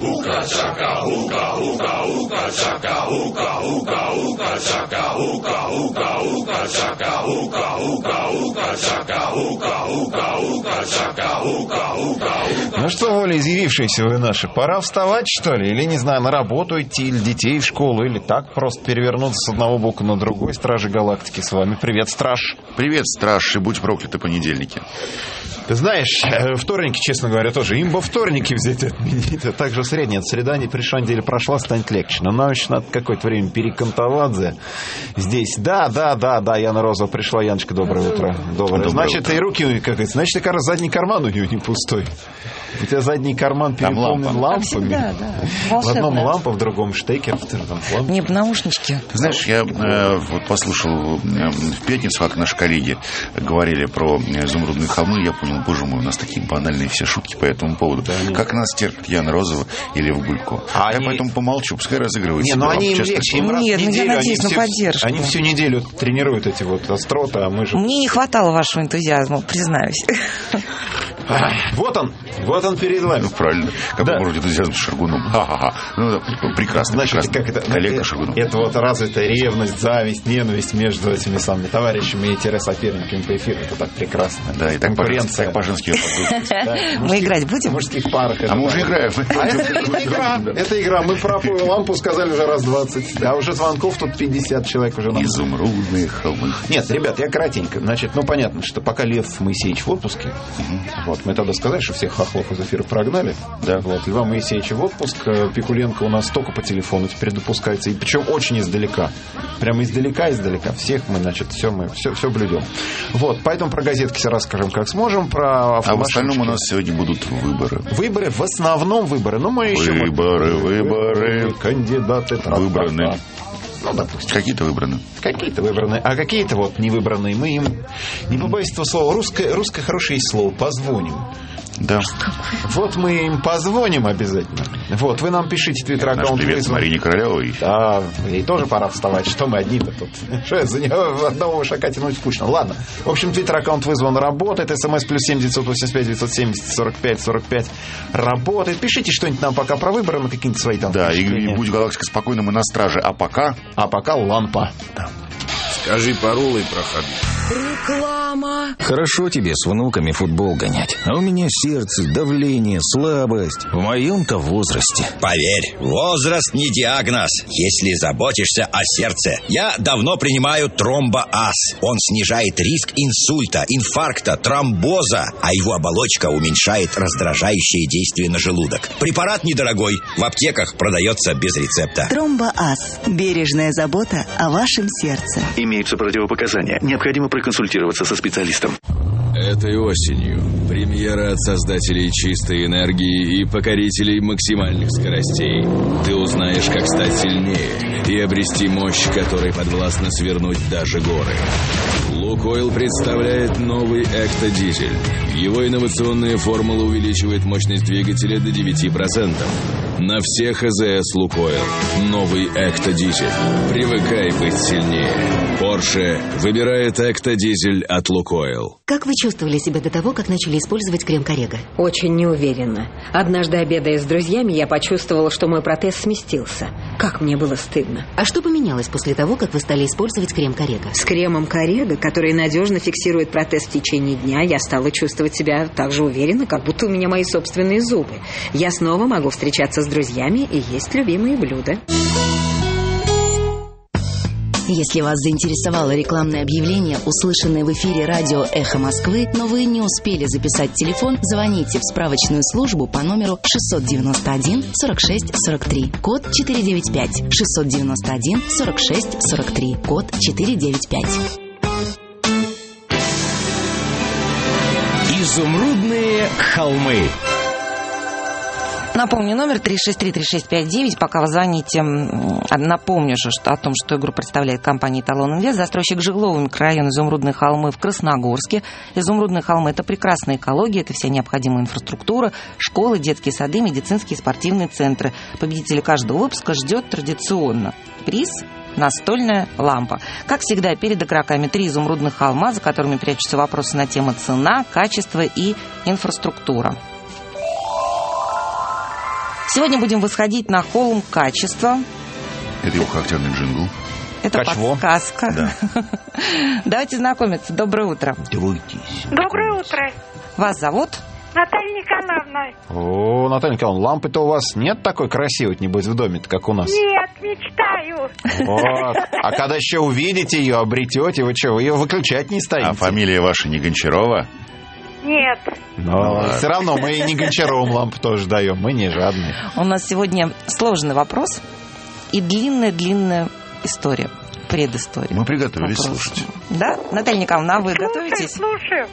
Ну что, волеизъявившиеся вы наши, пора вставать, что ли? Или, не знаю, на работу идти, или детей в школу, или так просто перевернуться с одного бока на другой. Стражи Галактики с вами. Привет, Страж. Привет, Страж, и будь прокляты понедельники. Ты знаешь, вторники, честно говоря, тоже имба-вторники взять и отменить. А также средняя среда, не пришла, неделя прошла, станет легче. Но нам еще надо какое-то время перекантоваться здесь. Да, Яна Розова пришла. Яночка, доброе утро. Доброе. Значит, утро. И руки, как говорится, значит, как раз задний карман у нее не пустой. У тебя задний карман переполнен лампами. Всегда, да. В одном лампа, в другом штекер. Не, наушнички. Знаешь, я вот послушал в пятницу, как наши коллеги говорили про изумрудные холмы, я понял, боже мой, у нас такие банальные все шутки по этому поводу. Да, как нас терпит Яна Розова и Лев Гулько. Я поэтому помолчу, пускай разыгрывают. Не, ну они им легче, им раз в неделю. Я надеюсь на поддержку. Они всю неделю тренируют эти вот остроты, а мы же... Мне не хватало вашего энтузиазма, признаюсь. Вот он перед вами. Ну, правильно. Какой может энтузиазм с Шаргуном. Ха-ха-ха. Ну, прекрасно. Значит, как это? Коллега Шаргунов. Это вот развитая ревность, зависть, ненависть между этими самыми товарищами и соперниками по эфиру. Это так прекрасно. Да, и так конкуренция. По-женски. Мы играть будем? В мужских парах. А мы уже играем. Это игра. Мы про лампу сказали уже раз 20. А уже звонков тут 50 человек уже. Изумрудные холмы. Нет, ребят, я коротенько. Значит, понятно, что пока Лев Моисеевич в отпуске, вот, мы тогда сказали, что всех хохлов из эфира прогнали. Да. Вот, Льва Моисеевича в отпуск. Пикуленко у нас только по телефону теперь допускается. И причем очень издалека. Прямо издалека. Всех мы, значит, все блюдем. Вот, поэтому про газетки все расскажем, как сможем. Про а в остальном у нас сегодня будут выборы. Выборы, в основном выборы. Но мы еще... Выборы. Кандидаты. Выбраны. Ну, допустим. Какие-то выбраны. А какие-то вот не выбранные. Мы им, не побоюсь этого слова, русское хорошее есть слово, позвоним. Да. Вот мы им позвоним обязательно. Вот, вы нам пишите твиттер-аккаунт. Наш привет Марине Королевой. Да, ей тоже пора вставать. Что мы одни-то тут? Что это за нее одного вышака тянуть скучно? Ладно. В общем, твиттер-аккаунт вызван, работает. СМС +7 985 970 45 45 работает. Пишите что-нибудь нам пока про выборы, на какие-нибудь свои там. Да, и будь галактика спокойна, мы на страже. А пока лампа. Да. Скажи паролы и проходи. Реклама. Хорошо тебе с внуками футбол гонять, а у меня сердце, давление, слабость. В моем-то возрасте. Поверь, возраст не диагноз, если заботишься о сердце. Я давно принимаю Тромбо-Ас. Он снижает риск инсульта, инфаркта, тромбоза, а его оболочка уменьшает раздражающее действие на желудок. Препарат недорогой, в аптеках продается без рецепта. Тромбо-Ас. Бережная забота о вашем сердце. Имеются противопоказания. Необходимо проконсультироваться со специалистом. Этой осенью премьера от создателей чистой энергии и покорителей максимальных скоростей. Ты узнаешь, как стать сильнее и обрести мощь, которой подвластно свернуть даже горы. Лукойл представляет новый Экто-дизель. Его инновационная формула увеличивает мощность двигателя до 9%. На всех АЗС Лукойл. Новый Экто-дизель. Привыкай быть сильнее. Porsche выбирает Экто-дизель от Лукойл. Как вы чувствовали себя до того, как начали использовать крем Коррега? Очень неуверенно. Однажды, обедая с друзьями, я почувствовала, что мой протез сместился. Как мне было стыдно. А что поменялось после того, как вы стали использовать крем Коррега? С кремом Коррега, который надежно фиксирует протез в течение дня, я стала чувствовать себя так же уверенно, как будто у меня мои собственные зубы. Я снова могу встречаться с друзьями и есть любимые блюда. Если вас заинтересовало рекламное объявление, услышанное в эфире радио «Эхо Москвы», но вы не успели записать телефон, звоните в справочную службу по номеру 691 46 43, код 495, 691 46 43, код 495. Изумрудные холмы. Напомню, номер 363-3659. Пока вы звоните, напомню же о том, что игру представляет компания «Эталон Инвест». Застройщик жилого микрорайона «Изумрудные холмы» в Красногорске. «Изумрудные холмы» — это прекрасная экология, это вся необходимая инфраструктура, школы, детские сады, медицинские и спортивные центры. Победителя каждого выпуска ждет традиционно приз — настольная лампа. Как всегда, перед игроками 3 изумрудных холма, за которыми прячутся вопросы на тему цена, качество и инфраструктура. Сегодня будем восходить на холм качества. Это его характерный джингл. Это подсказка. Да. Давайте знакомиться. Доброе утро. Доброе утро. Вас зовут? Наталья Николаевна. О, Наталья Николаевна, лампы-то у вас нет такой красивой, небось, в доме-то, как у нас? Нет, мечтаю. Вот. А когда еще увидите ее, обретете, вы что, вы ее выключать не станете? А фамилия ваша не Гончарова? Нет. Но все равно мы и не Гончаровым лампу тоже даем, мы не жадные. У нас сегодня сложный вопрос и длинная история, предыстория. Мы приготовились слушать. Да? Наталья Николаевна, а вы готовитесь? Слушаю.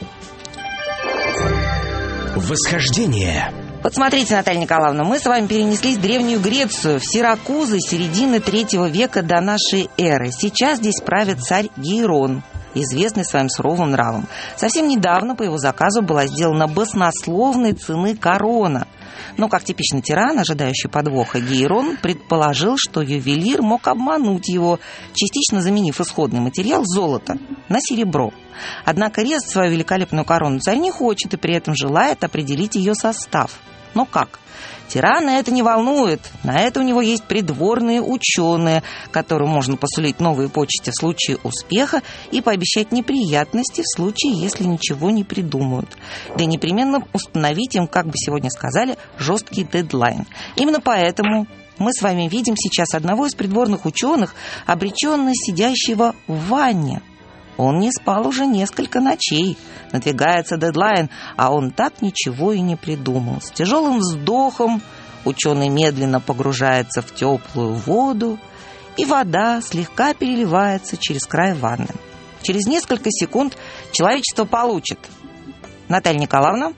Восхождение. Вот смотрите, Наталья Николаевна, мы с вами перенеслись в Древнюю Грецию, в Сиракузы середины 3 века до нашей эры. Сейчас здесь правит царь Гейрон, известный своим суровым нравом. Совсем недавно по его заказу была сделана баснословной цены корона. Но, как типичный тиран, ожидающий подвоха, Гейрон предположил, что ювелир мог обмануть его, частично заменив исходный материал золото на серебро. Однако резать свою великолепную корону царь не хочет и при этом желает определить ее состав. Но как? Тирана это не волнует. На это у него есть придворные ученые, которым можно посулить новые почести в случае успеха и пообещать неприятности в случае, если ничего не придумают. Да и непременно установить им, как бы сегодня сказали, жесткий дедлайн. Именно поэтому мы с вами видим сейчас одного из придворных ученых, обреченно сидящего в ванне. Он не спал уже несколько ночей. Надвигается дедлайн, а он так ничего и не придумал. С тяжелым вздохом ученый медленно погружается в теплую воду, и вода слегка переливается через край ванны. Через несколько секунд человечество получит. Наталья Николаевна?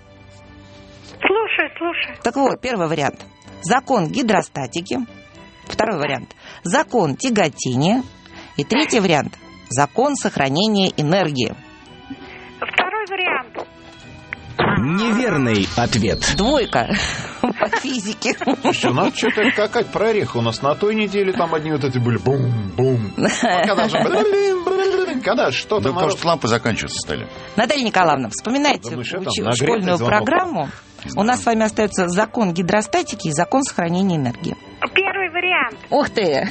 Слушаю. Так вот, первый вариант. Закон гидростатики. Второй вариант. Закон тяготения. И третий вариант. Закон сохранения энергии. Второй вариант. Неверный ответ. 2 по физике. Слушайте, у нас что-то какая-то прореха. У нас на той неделе там одни вот эти были бум-бум. А когда же когда что-то... Ну, потому что лампы заканчиваться стали. Наталья Николаевна, вспоминайте школьную программу. У нас с вами остается закон гидростатики и закон сохранения энергии. Первый вариант. Ух ты!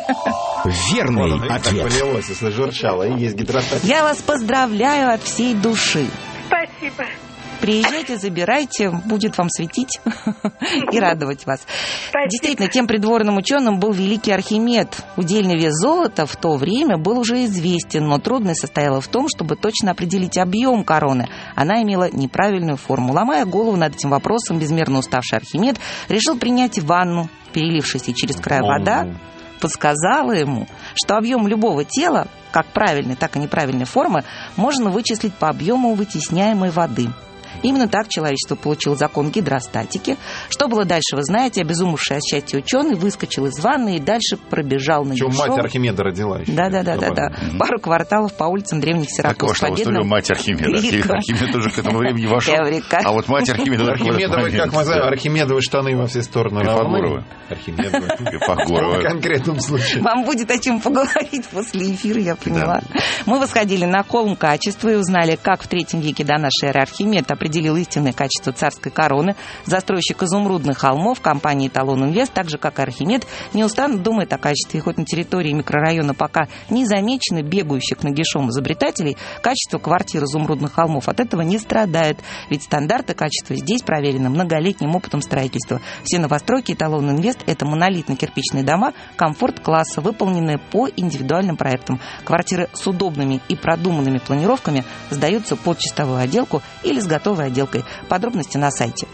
Верный ответ. Так полилось, если журчало, и есть гидростатика. Я вас поздравляю от всей души. Спасибо. Приезжайте, забирайте, будет вам светить и радовать вас. Спасибо. Действительно, тем придворным ученым был великий Архимед. Удельный вес золота в то время был уже известен, но трудность состояла в том, чтобы точно определить объем короны. Она имела неправильную форму. Ломая голову над этим вопросом, безмерно уставший Архимед решил принять ванну. Перелившаяся через край вода подсказала ему, что объем любого тела, как правильной, так и неправильной формы, можно вычислить по объему вытесняемой воды. Именно так человечество получило закон гидростатики. Что было дальше, вы знаете. Обезумевший от счастья ученый выскочил из ванны и дальше пробежал нагишом. Чего мать Архимеда родила еще. Да. Пару кварталов по улицам древних Сиракуз. Так что мать Архимеда. Архимед уже к этому времени вошел. А вот мать Архимеда... Архимедовы, как мы знаем, Архимедовы штаны во все стороны. Пифагоровы. Архимедовы. В конкретном случае. Вам будет о чем поговорить после эфира, я поняла. Мы восходили на холм качества и узнали, как в 3 веке до нашей эры Архимед определил истинное качество царской короны. Застройщик изумрудных холмов компании «Эталон Инвест», так же, как и Архимед, неустанно думает о качестве. И хоть на территории микрорайона пока не замечено бегающих нагишом изобретателей, качество квартир изумрудных холмов от этого не страдает. Ведь стандарты качества здесь проверены многолетним опытом строительства. Все новостройки «Эталон Инвест» — это монолитно-кирпичные дома комфорт-класса, выполненные по индивидуальным проектам. Квартиры с удобными и продуманными планировками сдаются под чистовую отделку или с готовой отделкой. Подробности на сайте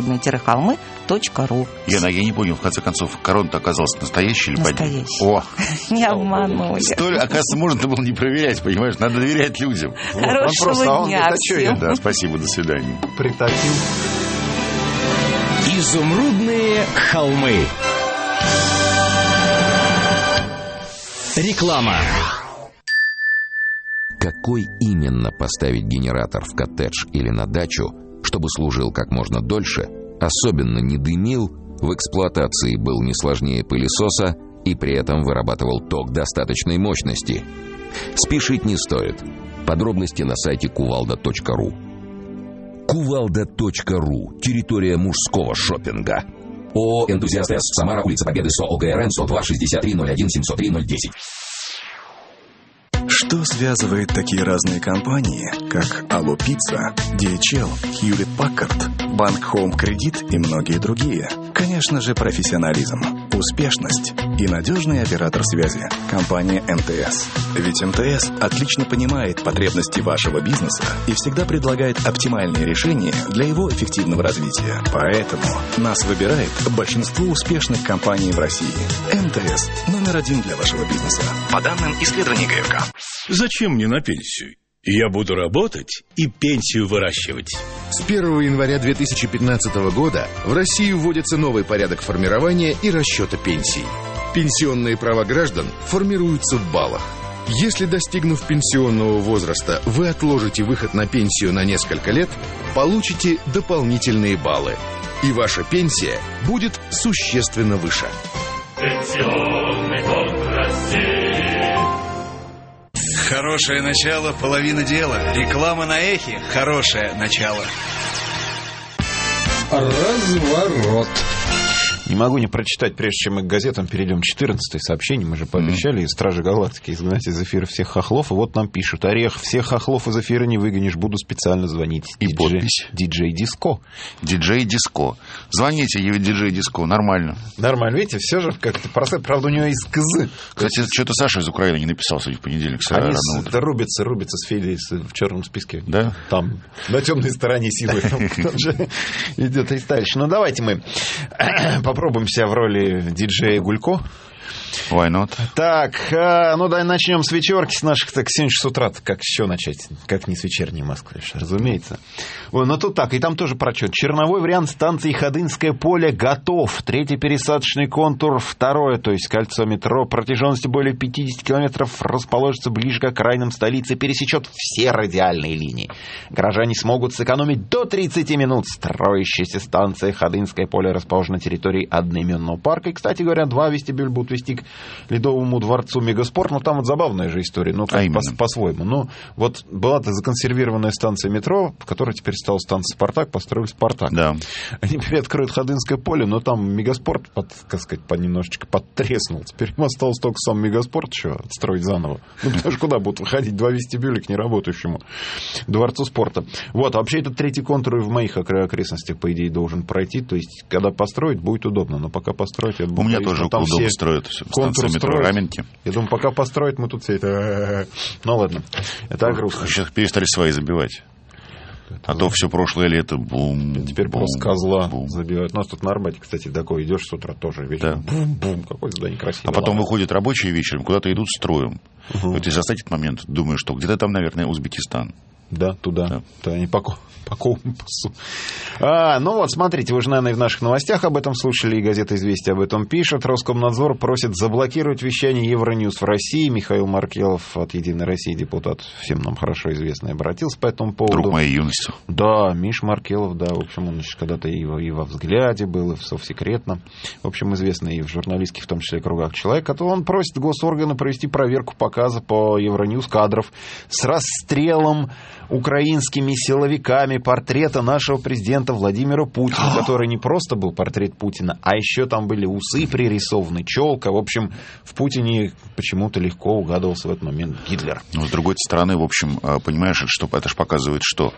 изумрудные-холмы.ру. Я не понял, в конце концов, корона-то оказалась настоящей или подделкой? Настоящая. Не обманули. Оказывается, можно было не проверять, понимаешь? Надо доверять людям. Хорошего дня всем. Да, спасибо, до свидания. Притопил. Изумрудные холмы. Реклама. Какой именно поставить генератор в коттедж или на дачу, чтобы служил как можно дольше, особенно не дымил, в эксплуатации был не сложнее пылесоса и при этом вырабатывал ток достаточной мощности? Спешить не стоит. Подробности на сайте кувалда.ру. Кувалда.ру. Территория мужского шопинга. ООО «Энтузиаст С», Самара, улица Победы, СО ОГРН 102 63 01 703 010. Что связывает такие разные компании, как Алло Пицца, DHL, Hewlett Packard, Банк Home Credit и многие другие? Конечно же, профессионализм, успешность и надежный оператор связи – компания МТС. Ведь МТС отлично понимает потребности вашего бизнеса и всегда предлагает оптимальные решения для его эффективного развития. Поэтому нас выбирает большинство успешных компаний в России. МТС – номер один для вашего бизнеса. По данным исследований ГФК. Зачем мне на пенсию? Я буду работать и пенсию выращивать. С 1 января 2015 года в России вводится новый порядок формирования и расчета пенсий. Пенсионные права граждан формируются в баллах. Если, достигнув пенсионного возраста, вы отложите выход на пенсию на несколько лет, получите дополнительные баллы. И ваша пенсия будет существенно выше. Пенсионный фонд России. Хорошее начало, половина дела. Реклама на эхе – хорошее начало. Разворот. Не могу не прочитать, прежде чем мы к газетам перейдем. 14-е сообщение. Мы же пообещали Стражи Галактики изгнать из эфира всех хохлов. И вот нам пишут: Орех, всех хохлов из эфира не выгонишь, буду специально звонить. И подпись. Диджей Диско. Диджей Диско. Звоните, Диджей Диско. Нормально. Нормально. Видите, все же как-то просто. Правда, у него есть КЗ. Кстати, что-то Саша из Украины не написал сегодня в понедельник. Они рубятся с Федей в черном списке. Да? Там, на темной стороне силы. Идет товарищ. Ну, давайте мы попробуем себя в роли диджея Гулько. Why not? Так, ну давай начнем с вечерки, с наших, так, сегодня с утра, как еще начать? Как не с вечерней Москвы, разумеется. Ой, ну тут так, и там тоже прочет. Черновой вариант станции Ходынское поле готов. Третий пересадочный контур, второе, то есть кольцо метро, протяженностью более 50 километров, расположится ближе к окраинам столицы, пересечет все радиальные линии. Горожане смогут сэкономить до 30 минут. Строящаяся станция Ходынское поле расположена на территории одноименного парка. И, кстати говоря, 2 вестибюля будут вести к Ледовому дворцу Мегаспорт. Ну, там вот забавная же история, ну, по-своему. Ну, вот была-то законсервированная станция метро, которая теперь стала станцией Спартак, построили Спартак. Да. Они теперь откроют Ходынское поле, но там Мегаспорт, как сказать, немножечко подтреснул. Теперь им осталось только сам Мегаспорт еще отстроить заново. Ну, потому что куда будут выходить 2 вестибюля к неработающему дворцу спорта. Вот, а вообще этот третий контур и в моих окрестностях, по идее, должен пройти. То есть, когда построить, будет удобно. Но пока построить, я думаю, у меня тоже там удобно строят. Станция метро Раменки. Я думаю, пока построить, мы тут все это... Ну, ладно. Это грустно. Сейчас перестали свои забивать. А то все прошлое лето бум. Теперь просто козла забивают. У нас тут на Арбате, кстати, такое. Идешь с утра тоже вечером. Да. Бум-бум. Какое здание красивое. А потом выходят рабочие вечером, куда-то идут строем. Вот если застать этот момент, думаю, что где-то там, наверное, Узбекистан. Да, туда. Да. Они по компасу. Ну вот, смотрите, вы же, наверное, в наших новостях об этом слушали, и газета «Известия» об этом пишет. Роскомнадзор просит заблокировать вещание Евроньюс в России. Михаил Маркелов от «Единой России», депутат, всем нам хорошо известный, обратился по этому поводу. Друг моей юности. Да, Миш Маркелов, да, в общем, он когда-то и во «Взгляде» был, и в «Совсекретно». В общем, известный и в журналистских, в том числе, кругах человек. Он просит госорганы провести проверку показа по Евроньюс кадров с расстрелом украинскими силовиками портрета нашего президента Владимира Путина, который не просто был портрет Путина, а еще там были усы пририсованы, челка. В общем, в Путине почему-то легко угадывался в этот момент Гитлер. Но, с другой стороны, в общем, понимаешь, это же показывает что?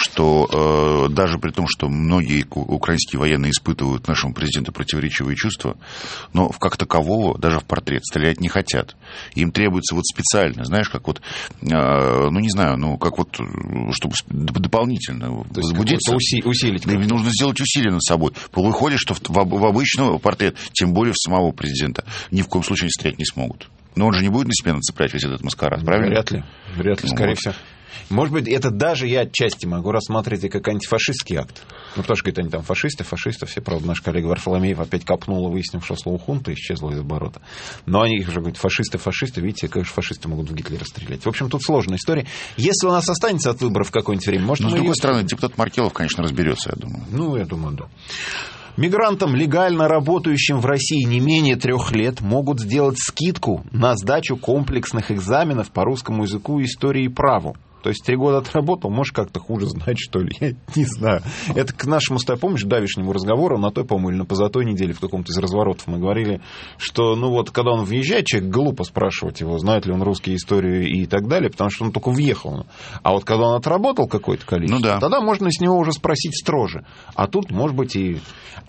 Что даже при том, что многие украинские военные испытывают к нашему президенту противоречивые чувства, но как такового, даже в портрет, стрелять не хотят. Им требуется вот специально, знаешь, как вот, ну, не знаю, ну, как вот, чтобы дополнительно возбудиться. Усилить. Нужно сделать усилие над собой. Выходит, что в обычный портрет, тем более в самого президента, ни в коем случае не стрелять не смогут. Но он же не будет на себя нацеплять весь этот маскарад, правильно? Вряд ли, скорее всего. Может быть, это даже я отчасти могу рассматривать и как антифашистский акт. Ну, потому что, говорит, они там фашисты, все, правда, наш коллега Варфоломеев опять копнул, выяснив, что слово «хунта» исчезло из оборота. Но они уже говорят, фашисты, видите, как же фашисты могут в Гитлера стрелять. В общем, тут сложная история. Если у нас останется от выборов какое-нибудь время, может, но, с другой стороны, депутат Маркелов, конечно, разберется, я думаю. Ну, я думаю, да. Мигрантам, легально работающим в России не менее 3 лет, могут сделать скидку на сдачу комплексных экзаменов по русскому языку, истории и праву. То есть 3 года отработал, может, как-то хуже знать, что ли, я не знаю. Это к нашему, помнишь, давешнему разговору на той, по-моему, или на позатой неделе в каком-то из разворотов мы говорили, что, ну вот, когда он въезжает, человек глупо спрашивать его, знает ли он русские истории и так далее, потому что он только въехал. А вот когда он отработал какое-то количество, тогда можно с него уже спросить строже. А тут, может быть, и...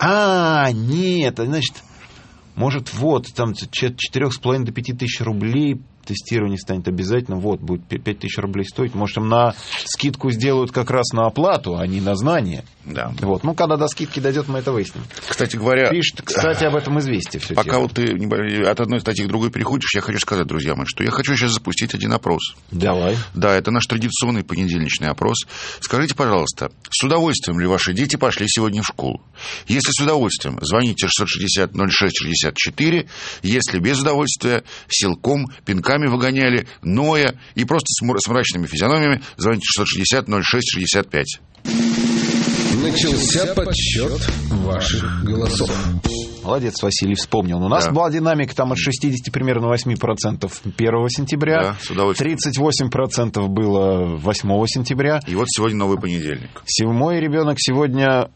нет, значит, может, вот, там 4,5 до 5 тысяч рублей тестирование станет обязательно, вот, будет 5 тысяч рублей стоить, может, им на скидку сделают как раз на оплату, а не на знание. Да. Вот. Ну, когда до скидки дойдет, мы это выясним. Кстати говоря... Пишет, кстати, об этом «Известие». Все пока вот ты от одной статьи к другой переходишь, я хочу сказать, друзья мои, что я хочу сейчас запустить один опрос. Давай. Да, это наш традиционный понедельничный опрос. Скажите, пожалуйста, с удовольствием ли ваши дети пошли сегодня в школу? Если с удовольствием, звоните 660-06-64. Если без удовольствия, силком, пинками выгоняли, ноя и просто с мрачными физиономиями, звоните 660-06-65. Начался подсчет ваших голосов. Молодец, Василий, вспомнил. У нас была динамика там от 60 примерно 8% 1 сентября. Да, с удовольствием. 38% было 8 сентября. И вот сегодня новый понедельник. Мой ребенок сегодня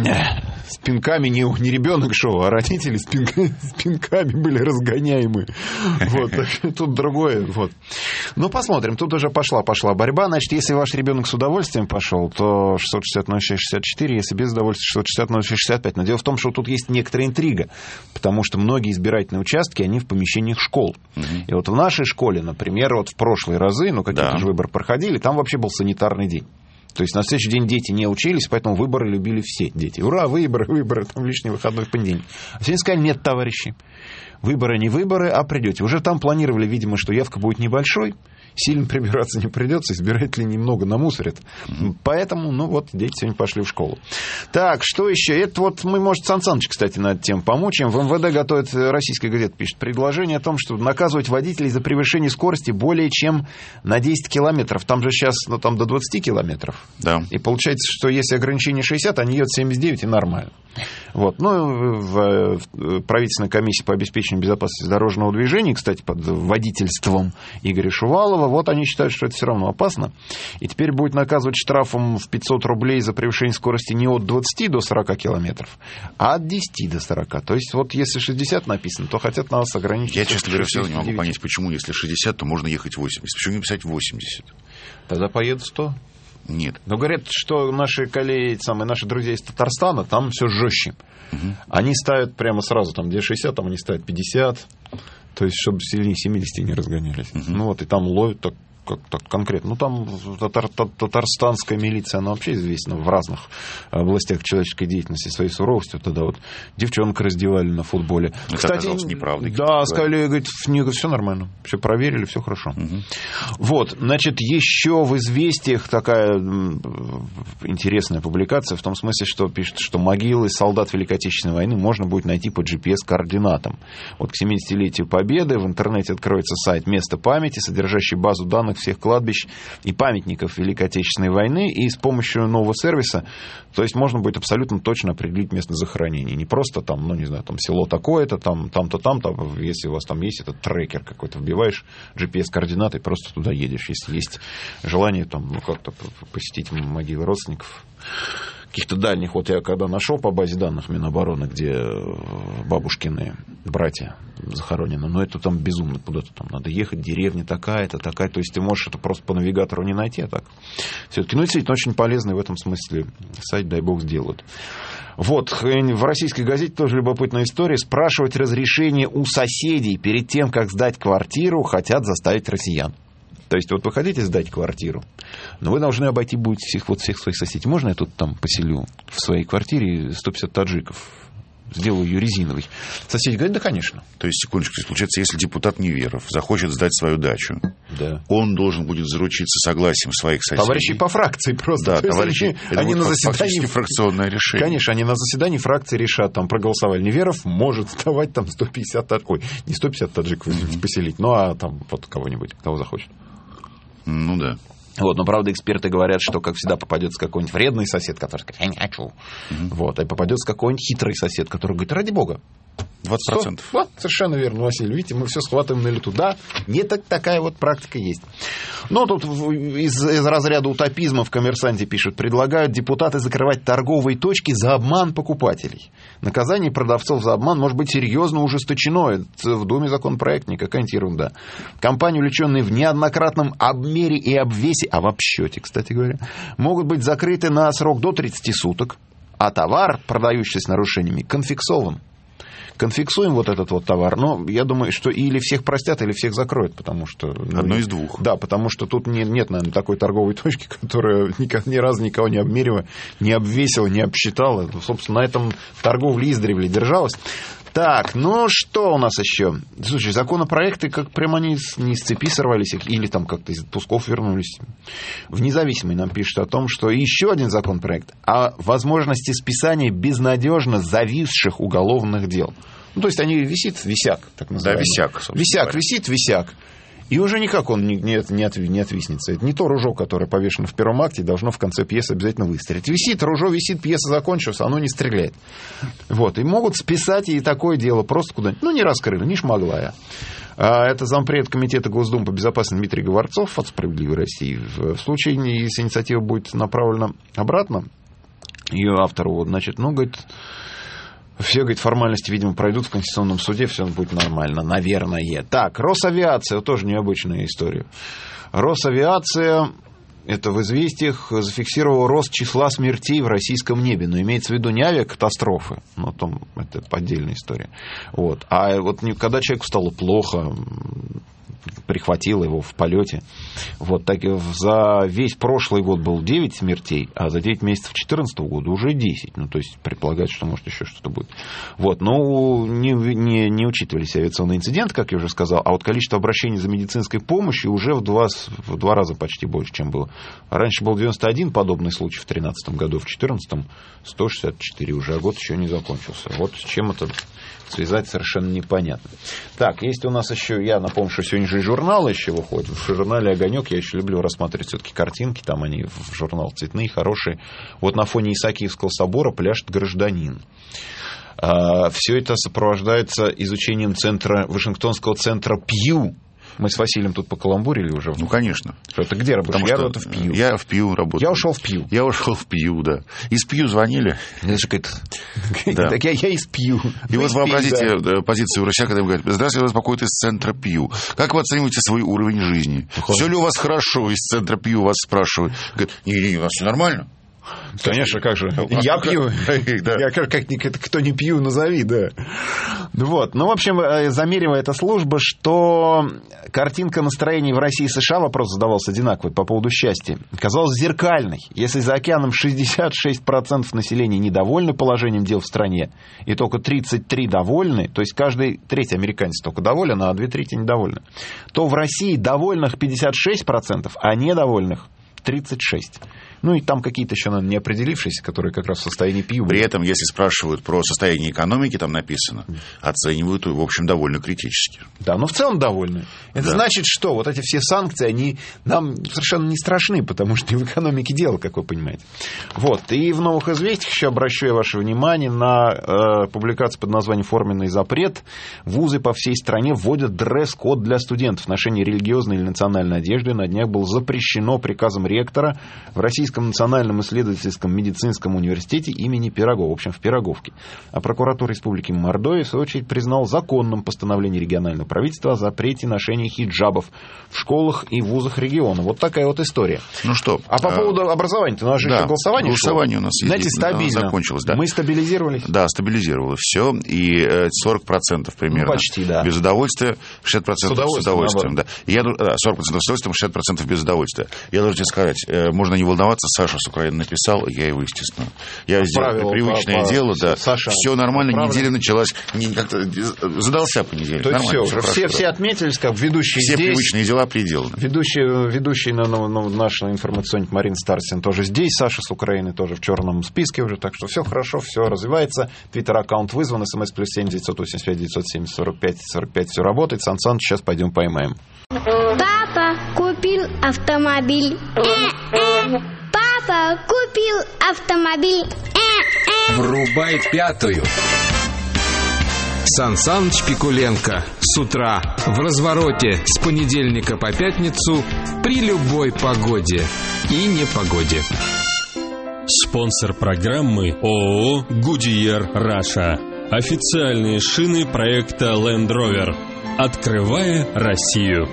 с пинками, не ребенок шоу, а родители с пинками были разгоняемы. Вот. Тут другое. Вот. Ну, посмотрим. Тут уже пошла борьба. Значит, если ваш ребенок с удовольствием пошел, то 660-06-64. Если без удовольствия, 660-06-65. Но дело в том, что тут есть некоторая интрига. Потому что многие избирательные участки, они в помещениях школ. И вот в нашей школе, например, вот в прошлые разы, какие-то же выборы проходили, там вообще был санитарный день. То есть на следующий день дети не учились, поэтому выборы любили все дети. Ура, выборы, там лишний выходной в понедельник. А сегодня сказали, нет, товарищи, выборы не выборы, а придете. Уже там планировали, видимо, что явка будет небольшой, сильно прибираться не придется, избиратели немного намусорят. Поэтому, дети сегодня пошли в школу. Так, что еще? Это вот мы, может, Сан Саныч, кстати, на эту тему помучаем. В МВД готовит, российская газета пишет, предложение о том, что наказывать водителей за превышение скорости более чем на 10 километров. Там же сейчас, там до 20 километров. Да. И получается, что если ограничение 60, они едут 79, и нормально. Вот. В правительственной комиссии по обеспечению безопасности дорожного движения, кстати, под водительством Игоря Шувалова, вот они считают, что это все равно опасно. И теперь будет наказывать штрафом в 500 рублей за превышение скорости не от 20 до 40 километров, а от 10 до 40. То есть, вот если 60 написано, то хотят нас ограничить. Я, честно говоря, все равно не могу понять, почему, если 60, то можно ехать 80. Почему не писать 80? Тогда поеду 100. Нет. Но говорят, что наши коллеги, наши друзья из Татарстана, там все жестче. Они ставят прямо сразу, там, где 60, там они ставят 50. То есть, чтобы сильнее 70 не разгонялись. И там ловят так конкретно. Там татарстанская милиция, она вообще известна в разных областях человеческой деятельности своей суровостью. Тогда вот девчонка раздевали на футболе. Это кстати, оказалось неправдой. Да, сказали, говорит, все нормально. Все проверили, все хорошо. Вот, значит, еще в «Известиях» такая интересная публикация, в том смысле, что пишет, что могилы солдат Великой Отечественной войны можно будет найти по GPS-координатам. Вот к 70-летию Победы в интернете откроется сайт «Место памяти», содержащий базу данных всех кладбищ и памятников Великой Отечественной войны, и с помощью нового сервиса, то есть можно будет абсолютно точно определить место захоронения. Не просто там, село такое-то, там-то, если у вас там есть этот трекер какой-то, вбиваешь GPS-координаты и просто туда едешь, если есть желание как-то посетить могилы родственников. Каких-то дальних, вот я когда нашел по базе данных Минобороны, где бабушкины братья захоронены, но это там безумно, куда-то там надо ехать, деревня такая-то, такая, то есть ты можешь это просто по навигатору не найти, а так. Все-таки, действительно, очень полезный в этом смысле сайт, дай бог, сделают. Вот, в российской газете тоже любопытная история. Спрашивать разрешение у соседей перед тем, как сдать квартиру, хотят заставить россиян. То есть, вот вы хотите сдать квартиру, но вы должны обойти будете всех своих соседей. Можно я тут поселю в своей квартире 150 таджиков? Сделаю ее резиновой. Соседи говорят, да, конечно. То есть, секундочку, получается, если депутат Неверов захочет сдать свою дачу, да, он должен будет заручиться согласием своих соседей. Товарищи по фракции просто. Да, товарищи, они на заседании... фракционное решение. Конечно, они на заседании фракции решат, проголосовали. Неверов может сдавать 150 таджиков. Ой, не 150 таджиков поселить, а вот кого-нибудь, кого захочет. Ну да. Вот, но, правда, эксперты говорят, что, как всегда, попадется какой-нибудь вредный сосед, который скажет, я не хочу. Вот, и попадется какой-нибудь хитрый сосед, который говорит, ради бога, 20%. Вот, совершенно верно, Василий. Видите, мы все схватываем на лету. Да, такая вот практика есть. Но тут из разряда утопизма в «Коммерсанте» пишут: предлагают депутаты закрывать торговые точки за обман покупателей. Наказание продавцов за обман может быть серьезно ужесточено. Это в Думе законопроект, не какая-нибудь ерунда. Компании, увлеченные в неоднократном обмере и обвесе, а в обсчете, кстати говоря, могут быть закрыты на срок до 30 суток, а товар, продающийся с нарушениями, конфискован. Конфискуем вот этот вот товар, но я думаю, что или всех простят, или всех закроют, потому что... Одно из двух. Да, потому что тут нет, наверное, такой торговой точки, которая ни разу никого не обмерила, не обвесила, не обсчитала. Собственно, на этом торговля издревле держалась. Так, ну что у нас еще? Слушай, законопроекты как прямо они не с цепи сорвались, или там как-то из отпусков вернулись. В «Независимой» нам пишут о том, что еще один законопроект о возможности списания безнадежно зависших уголовных дел. Ну, то есть они висят, так называемый. Да, Висят. И уже никак он не отвиснется. Это не то ружье, которое повешено в первом акте, должно в конце пьесы обязательно выстрелить. Ружье висит, пьеса закончилась, оно не стреляет. Вот. И могут списать и такое дело просто куда-нибудь. Ну, не раскрыли, не шмогла я. Это зампред комитета Госдумы по безопасности Дмитрий Говорцов от «Справедливой России». В случае, если инициатива будет направлена обратно ее автору, значит, говорит... Все, говорит, формальности, видимо, пройдут в Конституционном суде, все будет нормально, наверное. Так, Росавиация, тоже необычная история. Росавиация, это в «Известиях», зафиксировала рост числа смертей в российском небе. Но имеется в виду не авиакатастрофы, но там это отдельная история. Вот. А вот когда человеку стало плохо, прихватило его в полете. Вот так за весь прошлый год было 9 смертей, а за 9 месяцев 2014 года уже 10. Ну, то есть предполагается, что может еще что-то будет. Вот. Но не учитывались авиационные инциденты, как я уже сказал, а вот количество обращений за медицинской помощью уже в два раза почти больше, чем было. Раньше был 91 подобный случай в 2013 году, в 2014 164 уже, а год еще не закончился. Вот с чем это связать совершенно непонятно. Так, есть у нас еще, я напомню, что сегодня же журналы еще выходят. В журнале «Огонек» я еще люблю рассматривать все-таки картинки, там они в журнал цветные, хорошие. Вот на фоне Исаакиевского собора пляшет гражданин. Все это сопровождается изучением Вашингтонского центра Пью. Мы с Василием тут покаламбурили уже. Ну, конечно. Это где работаешь? Я работаю в Пью. Я в Пью работаю. Я ушел в Пью. Я ушел в Пью, да. Из Пью звонили. Это же да. Так я из Пью. И вот вообразите позицию врача, когда ему говорят: здравствуйте, я беспокоит из центра Пью. Как вы оцениваете свой уровень жизни? Все ли у вас хорошо? Из центра Пью вас спрашивают. Говорят: не, у нас все нормально. Конечно, как же. Я пью. Я как кто не пью, назови, да. Вот. Ну, в общем, замерила эта служба, что картинка настроений в России и США, вопрос задавался одинаковый по поводу счастья, казалась зеркальной. Если за океаном 66% населения недовольны положением дел в стране, и только 33% довольны, то есть каждый третий американец только доволен, а 2/3 недовольны, то в России довольных 56%, а недовольных 36%. Ну, и там какие-то еще, наверное, не определившиеся, которые как раз в состоянии Пью. При этом, если спрашивают про состояние экономики, там написано, оценивают, в общем, довольно критически. Да, но в целом довольны. Это значит, что вот эти все санкции, они нам совершенно не страшны, потому что не в экономике дело, как вы понимаете. Вот. И в «Новых известиях» еще обращу я ваше внимание на публикацию под названием «Форменный запрет». Вузы по всей стране вводят дресс-код для студентов. Ношение религиозной или национальной одежды на днях было запрещено приказом ректора в Российском национальном исследовательском медицинском университете имени Пирогова, в общем, в Пироговке. А прокуратура Республики Мордовия, в свою очередь, признала законным постановление регионального правительства о запрете ношения хиджабов в школах и вузах региона. Вот такая вот история. Ну что? А по поводу образования-то у нас же еще голосование шло. Голосование у нас, знаете, стабильно. Закончилось, да. Мы стабилизировались. Да, стабилизировалось все. И 40% примерно. Ну, почти, да. Без удовольствия, 60% с удовольствием. Да. 40% с удовольствием, 60% без удовольствия. Я должен тебе сказать, можно не волноваться, Саша с Украины написал, я его, естественно. Я сделал привычное дело, да. Саша, все нормально, неделя началась, как-то задался понедельник. То есть все отметились, как ведущие все здесь. Все привычные дела пределаны. Ведущий наш информационник Марина Старсин тоже здесь, Саша с Украины тоже в черном списке уже, так что все хорошо, все развивается. Твиттер-аккаунт вызван, смс +7 985 970 45 45, все работает. Сан Саныч, сейчас пойдем поймаем. Папа купил автомобиль. Папа купил автомобиль. Врубай пятую. Сан Саныч Пикуленко с утра в развороте с понедельника по пятницу при любой погоде и непогоде. Спонсор программы ООО «Гудьер Раша». Официальные шины проекта Land Rover. Открывая Россию.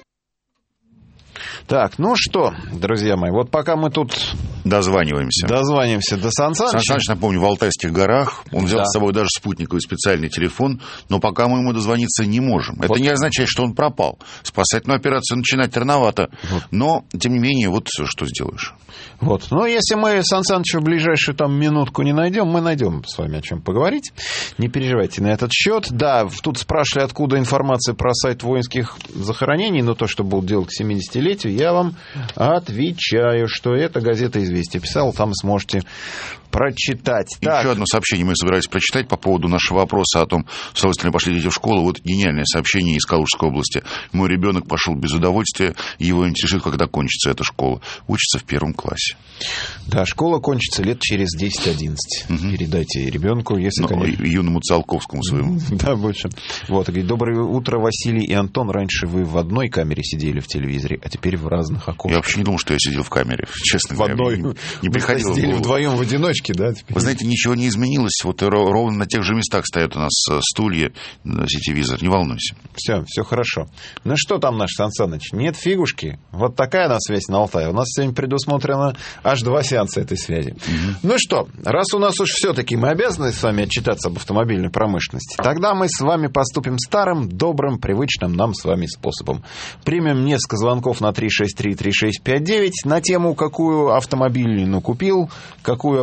Так, ну что, друзья мои, вот пока мы тут дозваниваемся до Сан Саныча. Сан Саныч, напомню, в Алтайских горах. Он взял с собой даже спутниковый специальный телефон, но пока мы ему дозвониться не можем. Это не означает, что он пропал. Спасательную операцию начинать рановато. Но, тем не менее, вот что сделаешь. Вот. Но если мы Сан Саныча в ближайшую там минутку не найдем, мы найдем с вами о чем поговорить. Не переживайте на этот счет. Да, тут спрашивали, откуда информация про сайт воинских захоронений, но то, что будут делать к 70-летию, я вам отвечаю, что это газета «Известия» писала, там сможете прочитать. Еще одно сообщение мы собирались прочитать по поводу нашего вопроса о том, с удовольствием ли пошли дети в школу. Вот гениальное сообщение из Калужской области. Мой ребенок пошел без удовольствия, и его интересует, когда кончится эта школа. Учится в 1 классе. Да, школа кончится лет через 10-11. Передайте ребенку, если, конечно... юному Циолковскому своему. Да, больше. Вот, говорит, доброе утро, Василий и Антон. Раньше вы в одной камере сидели в телевизоре, а теперь в разных окошках. Я вообще не думал, что я сидел в камере, честно говоря. В одной. Не приходило. Вы сидели вдвоем в одиночке, да? Вы знаете, ничего не изменилось. Вот ровно на тех же местах стоят у нас стулья, сетевизор. Не волнуйся. Все хорошо. Ну что там наш Сан Саныч? Нет фигушки? Вот такая на связь на Алтае. У нас сегодня предусмотрено аж 2 сеанса этой связи. Ну что, раз у нас уж все-таки мы обязаны с вами отчитаться об автомобильной промышленности, тогда мы с вами поступим старым, добрым, привычным нам с вами способом. Примем несколько звонков на 363-3659 на тему, какую автомобильную купил, какой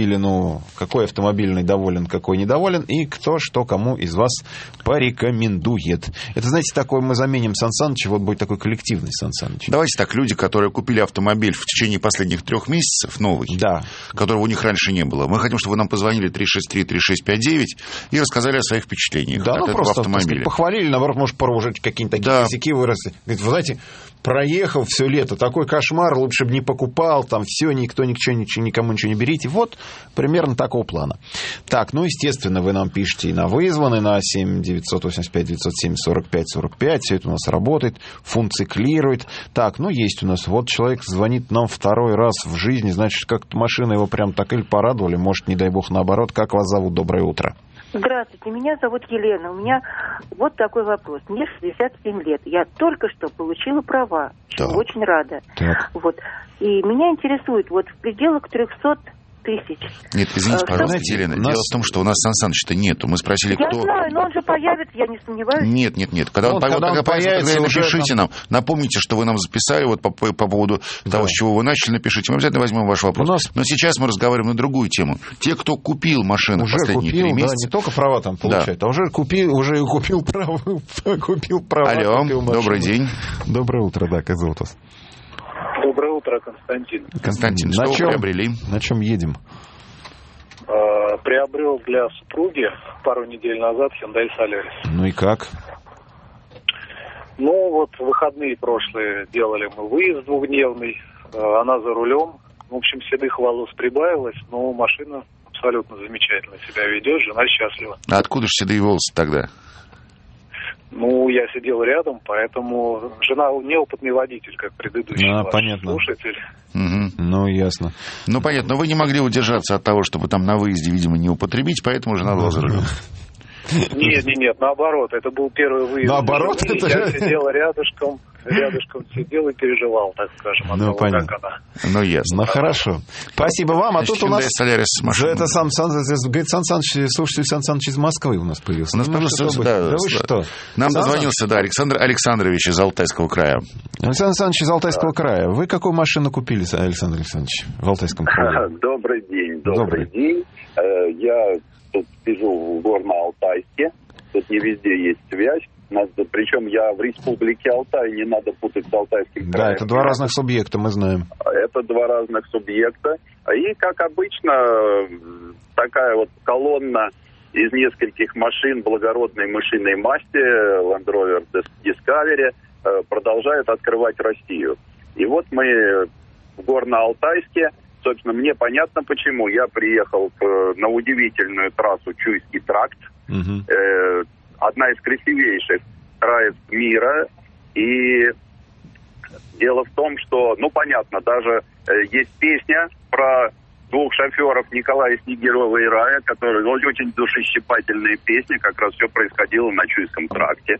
автомобильный доволен, какой недоволен, и кто что кому из вас порекомендует. Это, знаете, такое мы заменим Сан Саныча, вот будет такой коллективный Сан Саныч. Давайте так, люди, которые купили автомобиль в течение последних 3 месяцев, новый, которого у них раньше не было, мы хотим, чтобы вы нам позвонили 363-3659 и рассказали о своих впечатлениях от этого автомобиля. Похвалили, наоборот, может, уже какие-то такие косяки выросли. Говорит, вы знаете, проехал все лето, такой кошмар, лучше бы не покупал, там все, никому ничего не берите. Вот примерно такого плана. Так, ну, естественно, вы нам пишете и на вызваны, на 7-985-907-45-45. Все это у нас работает, функционирует. Так, ну, есть у нас. Вот человек звонит нам 2-й раз в жизни, значит, как-то машина его прям так или порадовали, может, не дай бог, наоборот. Как вас зовут? Доброе утро. Здравствуйте, меня зовут Елена. У меня вот такой вопрос. Мне 67 лет. Я только что получила права. Очень рада. Вот. И меня интересует, вот в пределах 300 тысяч. Нет, извините, пожалуйста, Елена. Дело в том, что у нас Сан Саныча-то нету. Мы спросили, кто... Я знаю, но он же появится, я не сомневаюсь. Нет. Когда он появится, напишите нам. Напомните, что вы нам записали вот по поводу того, с чего вы начали, напишите. Мы обязательно возьмем ваш вопрос. Но сейчас мы разговариваем на другую тему. Те, кто купил машину последние 3 месяца... Да, не только права там получают, а уже купил права. Алло, добрый день. Доброе утро, да, как зовут вас? Доброе утро, Константин. Константин, что вы приобрели? На чем едем? Приобрел для супруги пару недель назад Hyundai Solaris. Ну и как? Ну, вот в выходные прошлые делали мы выезд 2-дневный. Она за рулем. В общем, седых волос прибавилось, но машина абсолютно замечательно себя ведет. Жена счастлива. А откуда же седые волосы тогда? Ну, я сидел рядом, поэтому жена неопытный водитель, как предыдущий слушатель. Ну, ясно. Ну, понятно. Но вы не могли удержаться от того, чтобы там на выезде, видимо, не употребить, поэтому жена была за рулем. Нет, наоборот. Это был первый выезд. Наоборот? Я сидел рядышком сидел и переживал, так скажем, от того, понятно. Как она. Ну, ясно. Ну, хорошо. Спасибо вам. А тут у нас... Это Сан Саныч, слушатель Сан Саныч из Москвы у нас появился. У нас появился, да. Вы что? Нам дозвонился, Александр Александрович из Алтайского края. Александр Александрович из Алтайского края. Вы какую машину купили, Александр Александрович, в Алтайском крае? Добрый день. Я тут сижу в Горно-Алтайске. Тут не везде есть связь. Причем я в Республике Алтай, не надо путать с Алтайским краем. Да, это 2 разных субъекта, мы знаем. Это 2 разных субъекта. И, как обычно, такая вот колонна из нескольких машин благородной мышиной масти, Land Rover Discovery, продолжает открывать Россию. И вот мы в Горно-Алтайске. Собственно, мне понятно почему. Я приехал на удивительную трассу Чуйский тракт. одна из красивейших траасс мира. И дело в том, что, ну, понятно, даже есть песня про двух шоферов, Николая Снегирова и Рая, которые очень душещипательные песни, как раз все происходило на Чуйском тракте.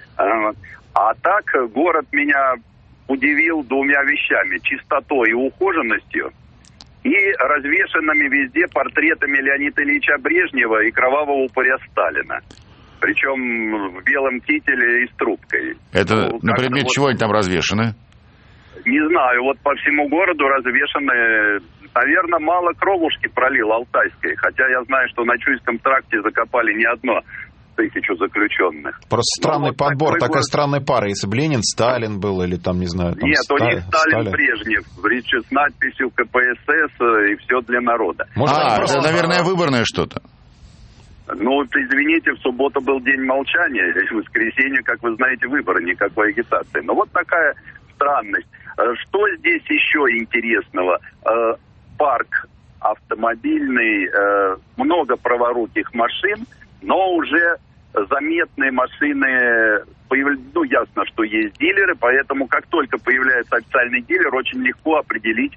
А так город меня удивил двумя вещами: чистотой и ухоженностью, и развешанными везде портретами Леонида Ильича Брежнева и кровавого упыря Сталина. Причем в белом кителе и с трубкой. Это на предмет вот, чего они там развешаны? Не знаю, вот по всему городу развешаны. Наверное, мало кровушки пролил Алтайской. Хотя я знаю, что на Чуйском тракте закопали не одно 1000 заключенных. Просто странный подбор, такая странная пара. Если бы Ленин, Сталин был, или там, не знаю... Там Нет, у них Сталин, Брежнев. С надписью КПСС и все для народа. Может, это, наверное, выборное что-то. Ну, извините, в субботу был день молчания, в воскресенье, как вы знаете, выборы, никакой агитации. Но вот такая странность. Что здесь еще интересного? Парк автомобильный, много праворуких машин, но уже заметные машины, ну, ясно, что есть дилеры, поэтому как только появляется официальный дилер, очень легко определить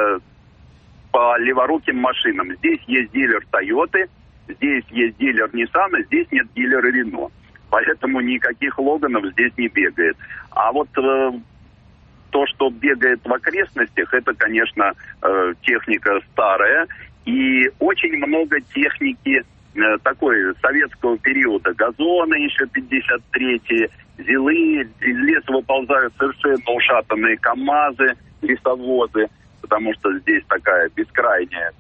по леворуким машинам. Здесь есть дилер Тойоты, здесь есть дилер Ниссана, здесь нет дилера Рено. Поэтому никаких Логанов здесь не бегает. А вот то, что бегает в окрестностях, это, конечно, техника старая. И очень много техники такой советского периода. Газоны еще 53-е, зилы, из леса выползают совершенно ушатанные КАМАЗы, лесовозы, потому что здесь такая бескрайняя,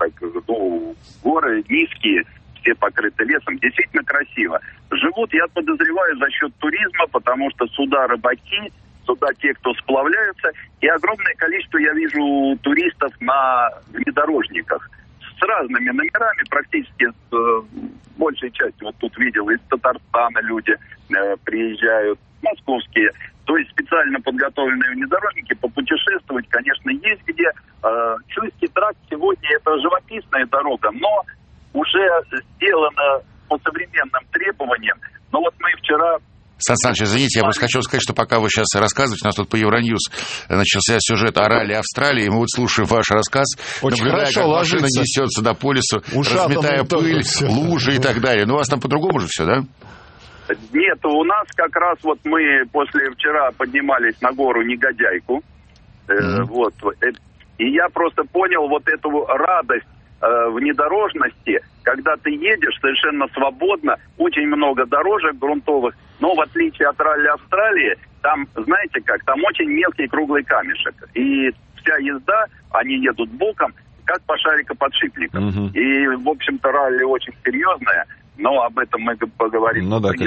горы низкие, все покрыты лесом, действительно красиво. Живут, я подозреваю, за счет туризма, потому что сюда рыбаки, сюда те, кто сплавляются, и огромное количество, я вижу, туристов на внедорожниках с разными номерами, практически большей частью, вот тут видел, из Татарстана люди приезжают, московские, то есть специально подготовленные внедорожники, попутешествовать, конечно, есть где. Чуйский тракт сегодня это живописная дорога, но уже сделано по современным требованиям. Но вот мы вчера... Сан Саныч, извините, я просто хочу сказать, что пока вы сейчас рассказываете, у нас тут по Евроньюз начался сюжет о ралли Австралии, и мы вот слушаем ваш рассказ, очень наблюдая, как машина ложится. несет сюда по лесу, разметая пыль, лужи и так далее. Ну, у вас там по-другому же все, да? Нет, у нас как раз вот мы после вчера поднимались на гору Негодяйку, вот, и я просто понял вот эту радость внедорожности, когда ты едешь совершенно свободно, очень много дорожек грунтовых, но в отличие от ралли Австралии, там, знаете как, там очень мелкий круглый камешек, и вся езда, они едут боком, как по шарикоподшипникам. И, в общем-то, ралли очень серьезное, но об этом мы поговорим. Ну да,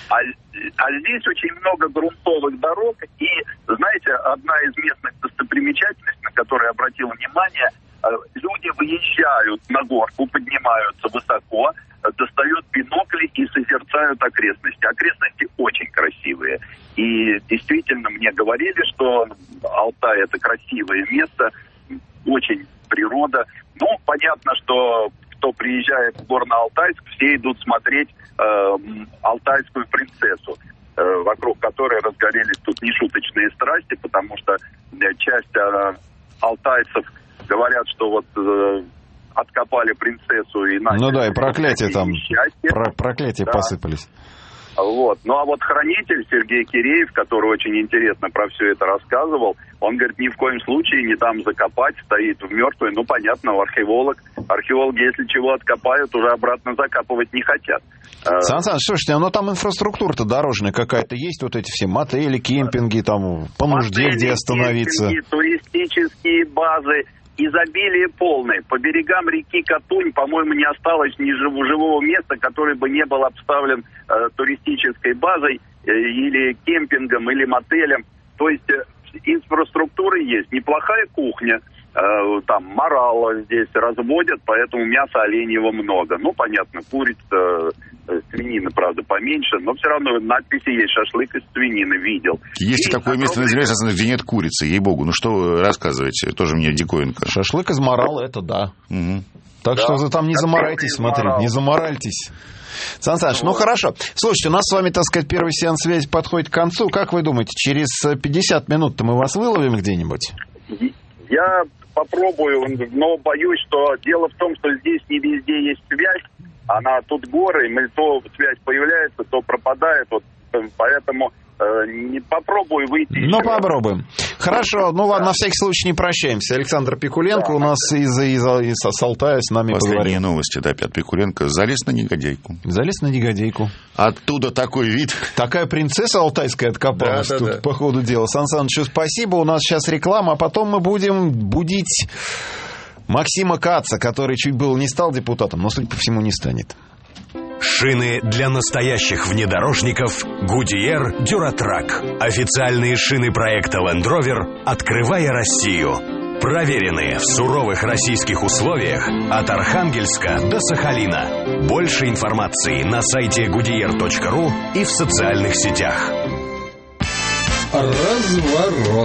а здесь очень много грунтовых дорог, и, знаете, одна из местных достопримечательностей, на которую я обратил внимание, люди выезжают на горку, поднимаются высоко, достают бинокли и созерцают окрестности. Окрестности очень красивые. И действительно мне говорили, что Алтай — это красивое место, очень природа. Ну, понятно, что кто приезжает в Горно-Алтайск, все идут смотреть алтайскую принцессу, вокруг которой разгорелись тут нешуточные страсти, потому что часть алтайцев говорят, что вот откопали принцессу и начали... Ну да, и проклятия там, проклятия посыпались. Вот. Ну а вот хранитель Сергей Киреев, который очень интересно про все это рассказывал, он говорит, ни в коем случае не там закопать, стоит в мертвой. Ну понятно, археологи, если чего откопают, уже обратно закапывать не хотят. Сан Саныч, слушайте, но там инфраструктура-то дорожная какая-то есть, вот эти все мотели, кемпинги, там по нужде где остановиться. Кемпинги, туристические базы. Изобилие полное. По берегам реки Катунь, по-моему, не осталось ни живого места, который бы не был обставлен туристической базой или кемпингом, или мотелем. То есть инфраструктура есть. Неплохая кухня. Там морала здесь разводят, поэтому мяса оленьего много. Ну, понятно, курица, свинина, правда, поменьше, но все равно надписи есть, шашлык из свинины, видел. Есть и такое место на земле, где нет курицы, ей-богу. Ну, что вы рассказываете? Тоже мне диковинка. Шашлык из морала, это да. Угу. Так что вы там не заморайтесь, смотри, не заморайтесь. Сан Саныч, ну хорошо. Слушайте, у нас с вами, так сказать, первый сеанс связи подходит к концу. Как вы думаете, через 50 минут-то мы вас выловим где-нибудь? Я попробую, но боюсь, что дело в том, что здесь не везде есть связь. Она тут горы, и то связь появляется, то пропадает. Вот, поэтому не попробую выйти. Ну, попробуем. Хорошо, ну ладно, на всякий случай не прощаемся. Александр Пикуленко у нас из Алтая с нами Последние поговорил. новости, да, Петр Пикуленко залез на негодяйку. Залез на негодяйку. Оттуда такой вид. Такая принцесса алтайская откопалась тут, по ходу дела. Сан Саныч, спасибо. У нас сейчас реклама, а потом мы будем будить Максима Каца, который чуть было не стал депутатом, но, судя по всему, не станет. Шины для настоящих внедорожников Goodyear DuraTrack. Официальные шины проекта Land Rover, открывая Россию. Проверенные в суровых российских условиях от Архангельска до Сахалина. Больше информации на сайте goodyear.ru и в социальных сетях. Разворот.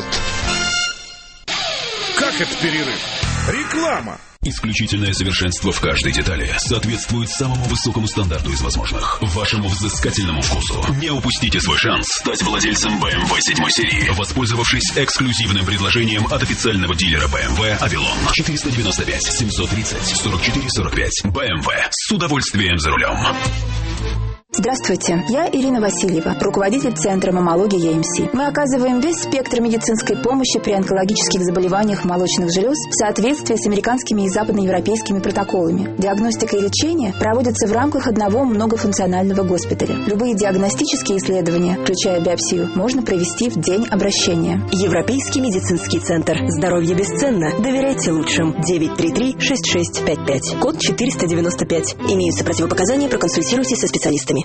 Как это перерыв? Реклама. Исключительное совершенство в каждой детали соответствует самому высокому стандарту из возможных. Вашему взыскательному вкусу. Не упустите свой шанс стать владельцем BMW 7 серии, воспользовавшись эксклюзивным предложением от официального дилера BMW «Авилон». 495 730 44 45. BMW. С удовольствием за рулем. Здравствуйте, я Ирина Васильева, руководитель Центра маммологии ЕМС. Мы оказываем весь спектр медицинской помощи при онкологических заболеваниях молочных желез в соответствии с американскими и западноевропейскими протоколами. Диагностика и лечение проводятся в рамках одного многофункционального госпиталя. Любые диагностические исследования, включая биопсию, можно провести в день обращения. Европейский медицинский центр. Здоровье бесценно. Доверяйте лучшим. 933-6655. Код 495. Имеются противопоказания, проконсультируйтесь со специалистами.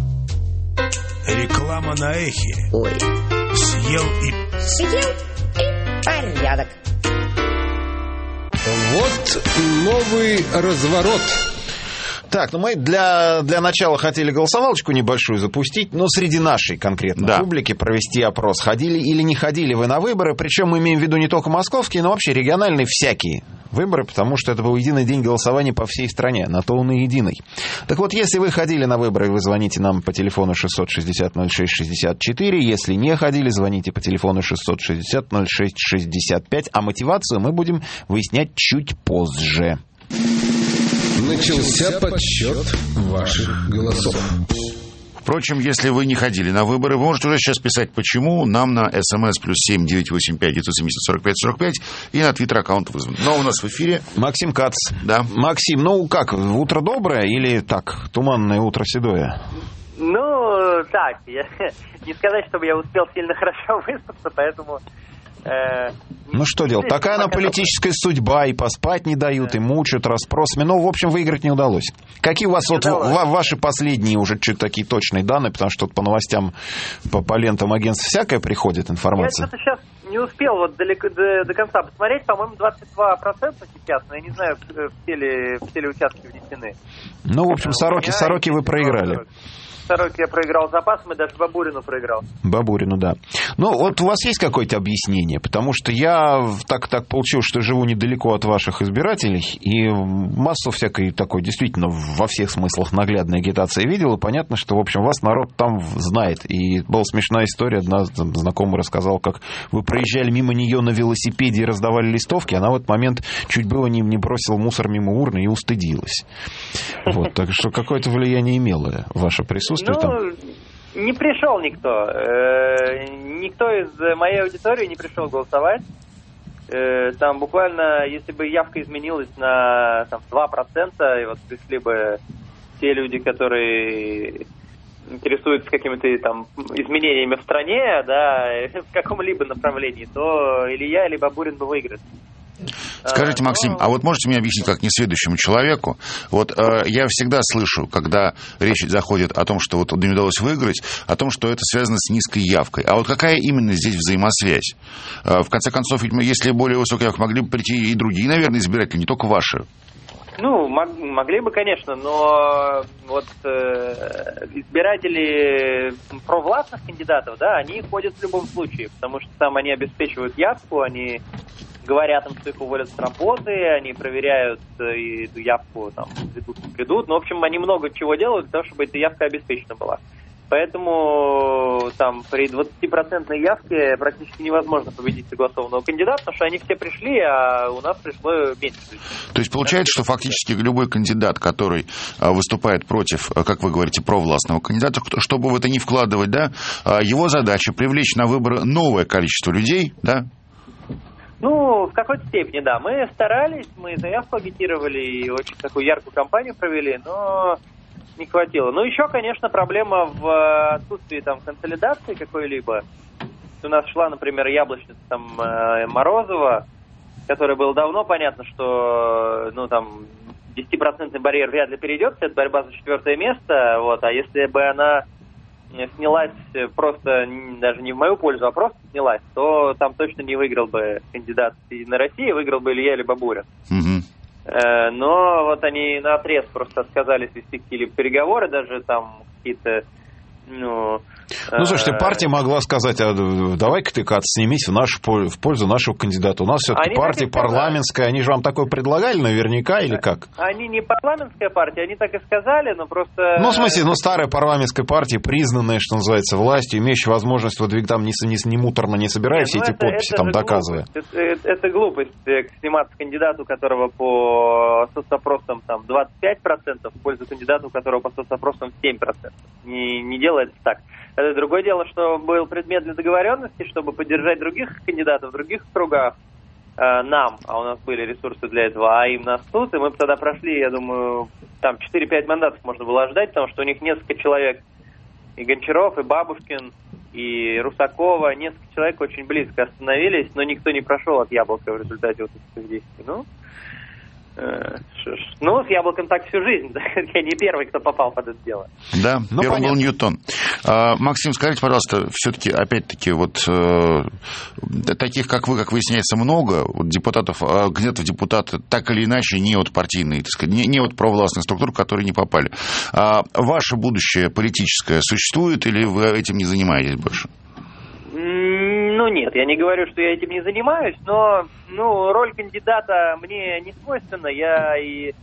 Реклама на эхе. Ой. Съел и порядок. Вот новый разворот. Так, ну мы для начала хотели голосовалочку небольшую запустить, но среди нашей конкретно публики провести опрос. Ходили или не ходили вы на выборы, причем мы имеем в виду не только московские, но вообще региональные всякие выборы, потому что это был единый день голосования по всей стране, на то он и единый. Так вот, если вы ходили на выборы, вы звоните нам по телефону 660-06-64, если не ходили, звоните по телефону 660-06-65, а мотивацию мы будем выяснять чуть позже. Начался подсчет ваших голосов. Впрочем, если вы не ходили на выборы, вы можете уже сейчас писать «почему» нам на СМС +7 985 970 45 45 и на твиттер-аккаунт вызван. Но у нас в эфире Максим Кац. Да. Максим, ну как, утро доброе или так, туманное утро седое? Ну, так, не сказать, чтобы я успел сильно хорошо выспаться, поэтому... Ну что делать, такая она политическая судьба, и поспать не дают, и мучают расспросами. Ну, в общем, выиграть не удалось. Какие у вас вот ваши последние уже чуть такие точные данные, потому что тут по новостям, по лентам агентств всякая приходит информация. Я что-то сейчас не успел вот до конца посмотреть, по-моему, 22% сейчас, но я не знаю, все ли участки внесены. Ну, в общем, сороки вы проиграли. Сороки я проиграл запасом, и даже Бабурину проиграл. Бабурину, да. Ну, вот у вас есть какое-то объяснение? Потому что я так получилось, что живу недалеко от ваших избирателей, и массу всякой такой, действительно, во всех смыслах наглядной агитации видел, и понятно, что, в общем, вас народ там знает. И была смешная история, одна знакомая рассказала, как вы проезжали мимо нее на велосипеде и раздавали листовки, она в этот момент чуть было не бросила мусор мимо урны и устыдилась. Вот, так что какое-то влияние имело ваше присутствие. Не пришел никто. Никто из моей аудитории не пришел голосовать. Там буквально, если бы явка изменилась на 2%, и вот пришли бы те люди, которые интересуются какими-то там изменениями в стране, да, в каком-либо направлении, то или я, или Бабурин бы выиграли. Скажите, Максим, а вот можете мне объяснить, как несведущему человеку, вот я всегда слышу, когда речь заходит о том, что вот не удалось выиграть, о том, что это связано с низкой явкой. А вот какая именно здесь взаимосвязь? В конце концов, если более высокая явка, могли бы прийти и другие, наверное, избиратели, не только ваши. Ну, могли бы, конечно, но вот избиратели провластных кандидатов, да, они ходят в любом случае, потому что там они обеспечивают явку, они говорят им, что их уволят с работы, они проверяют и эту явку, там, придут. Ну, в общем, они много чего делают для того, чтобы эта явка обеспечена была. Поэтому там при 20% явке практически невозможно победить согласованного кандидата, потому что они все пришли, а у нас пришло меньше. То есть получается, что фактически любой кандидат, который выступает против, как вы говорите, провластного кандидата, чтобы в это не вкладывать, да, его задача привлечь на выборы новое количество людей, да? Ну, в какой-то степени, да. Мы старались, мы заявку агитировали и очень такую яркую кампанию провели, но не хватило. Ну, еще, конечно, проблема в отсутствии там консолидации какой-либо. У нас шла, например, яблочница там Морозова, которой было давно понятно, что, ну, там, 10% барьер вряд ли перейдет, это борьба за 4 место, вот, а если бы она снялась просто, даже не в мою пользу, а просто снялась, то там точно не выиграл бы кандидат «Единой России», выиграл бы Илья или Бабурин. Но вот они наотрез просто отказались вести какие-либо переговоры, даже там какие-то, Ну, слушайте, партия могла сказать, давай-ка ты, Кац, снимись в пользу нашего кандидата. У нас все-таки партия парламентская, они же вам такое предлагали наверняка или как? Они не парламентская партия, они так и сказали, но просто... Ну, в смысле, старая парламентская партия, признанная, что называется, властью, имеющая возможность выдвигать, там не муторно не собирая все эти подписи, там доказывая. Это глупость, сниматься кандидату, у которого по соцопросам там 25%, в пользу кандидата, у которого по соцопросам 7%. Не делается так. Это другое дело, что был предмет для договоренности, чтобы поддержать других кандидатов в других кругах нам, а у нас были ресурсы для этого, а им нас тут, и мы бы тогда прошли, я думаю, там 4-5 мандатов можно было ждать, потому что у них несколько человек, и Гончаров, и Бабушкин, и Русакова, несколько человек очень близко остановились, но никто не прошел от Яблока в результате вот этих действий. С Яблоком так всю жизнь. Я не первый, кто попал под это дело. Да, первым был Ньютон. Максим, скажите, пожалуйста, все-таки, опять-таки, вот таких, как вы, как выясняется, много депутатов, кандидатов в депутаты, так или иначе, не от партийной, так сказать, не от провластных структур, которые не попали. Ваше будущее политическое существует или вы этим не занимаетесь больше? Нет, я не говорю, что я этим не занимаюсь, но роль кандидата мне не свойственна. Я и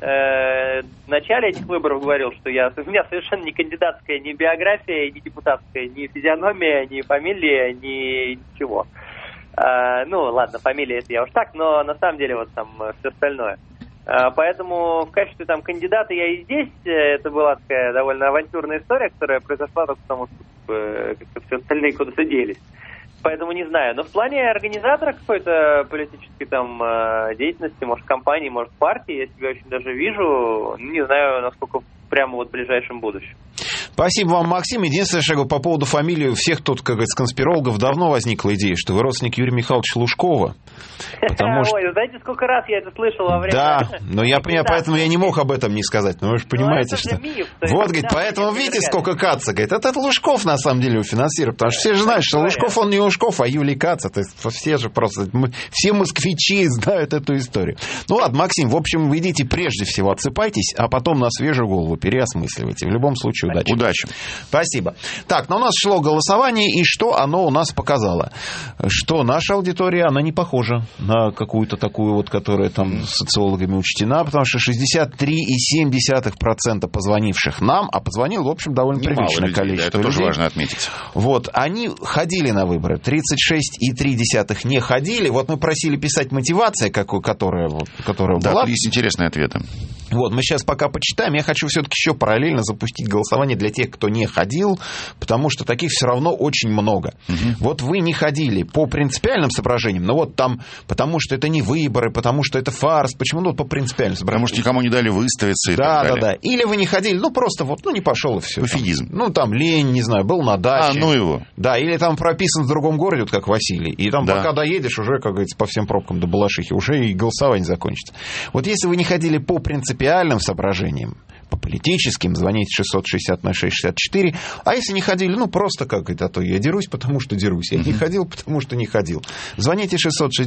в начале этих выборов говорил, что у меня совершенно не кандидатская ни биография, ни депутатская, ни физиономия, ни фамилия, ни ничего. Ладно, фамилия это я уж так, но на самом деле вот там все остальное. Поэтому в качестве там кандидата я и здесь. Это была такая довольно авантюрная история, которая произошла только потому, что как-то все остальные куда-то делись. Поэтому не знаю. Но в плане организатора какой-то политической там деятельности, может, компании, может, партии, я себя очень даже вижу. Не знаю, насколько прямо вот в ближайшем будущем. Спасибо вам, Максим. Единственное, что по поводу фамилии всех тут, как говорится, конспирологов давно возникла идея, что вы родственник Юрия Михайловича Лужкова. Ой, знаете, сколько раз я это слышал во время... Да, но я понимаю, поэтому я не мог об этом не сказать. Но вы же понимаете, что... Вот, говорит, поэтому видите, сколько Каца. Говорит, это Лужков на самом деле его финансирует. Потому что все же знают, что Лужков, он не Лужков, а Юлий Каца. То есть все же просто... Все москвичи знают эту историю. Ну ладно, Максим, в общем, вы идите прежде всего, отсыпайтесь, а потом на свежую голову переосмысливайте. В любом случае, удачи. Удачи. Спасибо. Так, но у нас шло голосование, и что оно у нас показало? Что наша аудитория, она не похожа на какую-то такую вот, которая там социологами учтена, потому что 63,7% позвонивших нам, а позвонил, в общем, довольно приличное количество людей. Это тоже важно отметить. Вот, они ходили на выборы, 36,3% не ходили. Вот мы просили писать мотивация, которая была. Да, есть интересные ответы. Вот, мы сейчас пока почитаем. Я хочу все-таки еще параллельно запустить голосование для тех, кто не ходил, потому что таких все равно очень много. Вот вы не ходили по принципиальным соображениям, но вот там, потому что это не выборы, потому что это фарс, почему? Ну, по принципиальным соображениям. Потому что никому не дали выставиться и так далее. Да. Или вы не ходили, просто вот, не пошел и все. Пофигизм. Там лень, не знаю, был на даче. Его. Да, или там прописан в другом городе, вот как Василий, и там пока доедешь, уже, как говорится, по всем пробкам до Балашихи, уже и голосование закончится. Вот если вы не ходили по принципиальным соображениям, по политическим, звоните 660-06-64. А если не ходили, ну, просто как это, а то я дерусь, потому что дерусь. Я не ходил, потому что не ходил. Звоните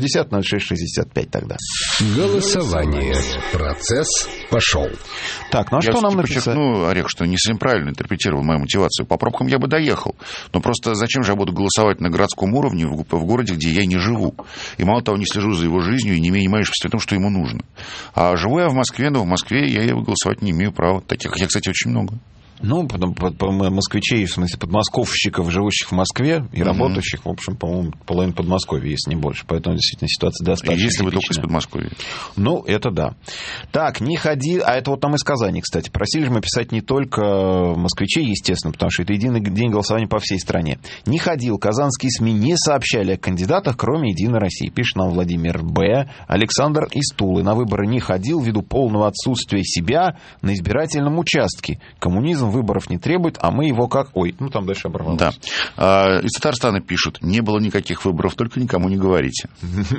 660-06-65 тогда. Голосование. Процесс пошел. Так, ну а что нам написать? Подчеркну, Олег, что не совсем правильно интерпретировал мою мотивацию. По пробкам я бы доехал. Но просто зачем же я буду голосовать на городском уровне в городе, где я не живу? И мало того, не слежу за его жизнью и не имею представления о том, что ему нужно. А живу я в Москве, но в Москве я голосовать не имею права. Таких, кстати, очень много. Ну, москвичей, в смысле, подмосковщиков, живущих в Москве и работающих, в общем, по-моему, половина Подмосковья, если не больше. Поэтому, действительно, ситуация достаточно если вы типичная. только из Подмосковья. Ну, это да. Так, не ходи... А это вот там из Казани, кстати. Просили же мы писать не только москвичей, естественно, потому что это единый день голосования по всей стране. Не ходил. Казанские СМИ не сообщали о кандидатах, кроме «Единой России». Пишет нам Владимир Б. Александр из Тулы. На выборы не ходил ввиду полного отсутствия себя на избирательном участке. Коммунизм выборов не требует, а мы его как... Ой, ну там дальше оборвалось. Да. Из Татарстана пишут, не было никаких выборов, только никому не говорите.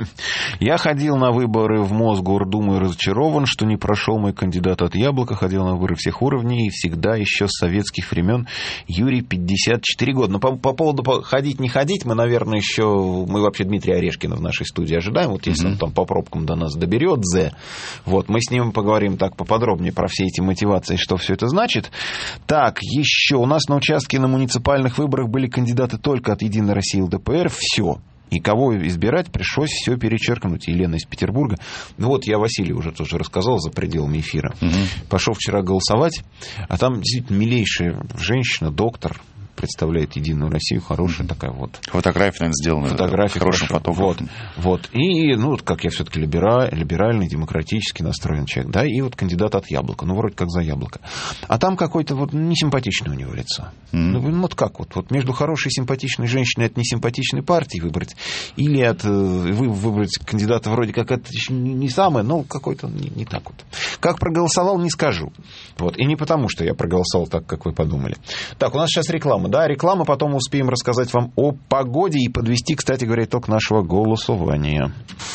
Я ходил на выборы в Мосгордуму и разочарован, что не прошел мой кандидат от Яблока. Ходил на выборы всех уровней и всегда еще с советских времен. Юрий, 54 года. Но по поводу ходить, не ходить, мы, наверное, еще... Мы вообще Дмитрия Орешкина в нашей студии ожидаем. Вот если он там по пробкам до нас доберет, вот, мы с ним поговорим так поподробнее про все эти мотивации, что все это значит. Так, еще у нас на участке на муниципальных выборах были кандидаты только от «Единой России» ЛДПР. Все. И кого избирать, пришлось все перечеркнуть. Елена из Петербурга. Ну вот я Василию уже тоже рассказал за пределами эфира. Пошел вчера голосовать, а там действительно милейшая женщина, доктор, представляет «Единую Россию», хорошая такая вот. Фотография, наверное, сделана. Фотография хорошим фотографом. Вот. И, ну, вот как я все-таки либеральный, демократически настроен человек, да, и вот кандидат от Яблока, ну, вроде как за Яблоко. А там какое-то вот несимпатичное у него лицо. Ну, вот как вот между хорошей и симпатичной женщиной от несимпатичной партии выбрать, или от выбрать кандидата вроде как это не самое, но какой-то не так вот. Как проголосовал, не скажу. Вот. И не потому, что я проголосовал так, как вы подумали. Так, у нас сейчас реклама. Да, реклама, потом успеем рассказать вам о погоде и подвести, кстати говоря, итог нашего голосования.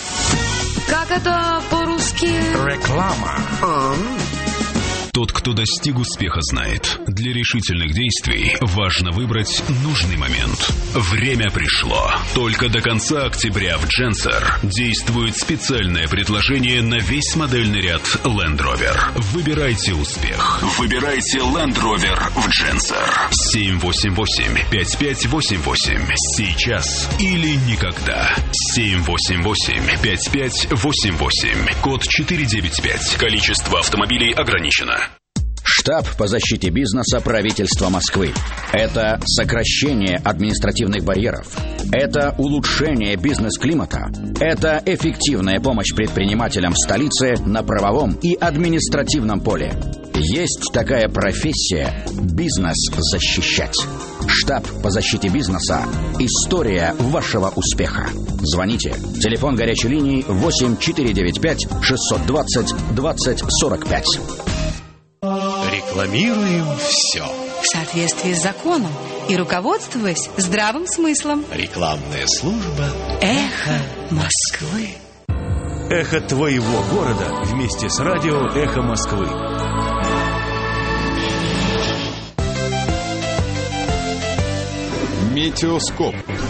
Как это по-русски? Реклама. Тот, кто достиг успеха, знает. Для решительных действий важно выбрать нужный момент. Время пришло. Только до конца октября в Дженсер действует специальное предложение на весь модельный ряд Land Rover. Выбирайте успех. Выбирайте Land Rover в Дженсер. 788-5588. Сейчас или никогда. 788-5588. Код 495. Количество автомобилей ограничено. Штаб по защите бизнеса правительства Москвы. Это сокращение административных барьеров. Это улучшение бизнес-климата. Это эффективная помощь предпринимателям столицы на правовом и административном поле. Есть такая профессия – бизнес защищать. Штаб по защите бизнеса. История вашего успеха. Звоните. Телефон горячей линии 8495-620-2045. Рекламируем все. В соответствии с законом и руководствуясь здравым смыслом. Рекламная служба «Эхо Москвы». Эхо твоего города вместе с радио «Эхо Москвы». Метеоскоп.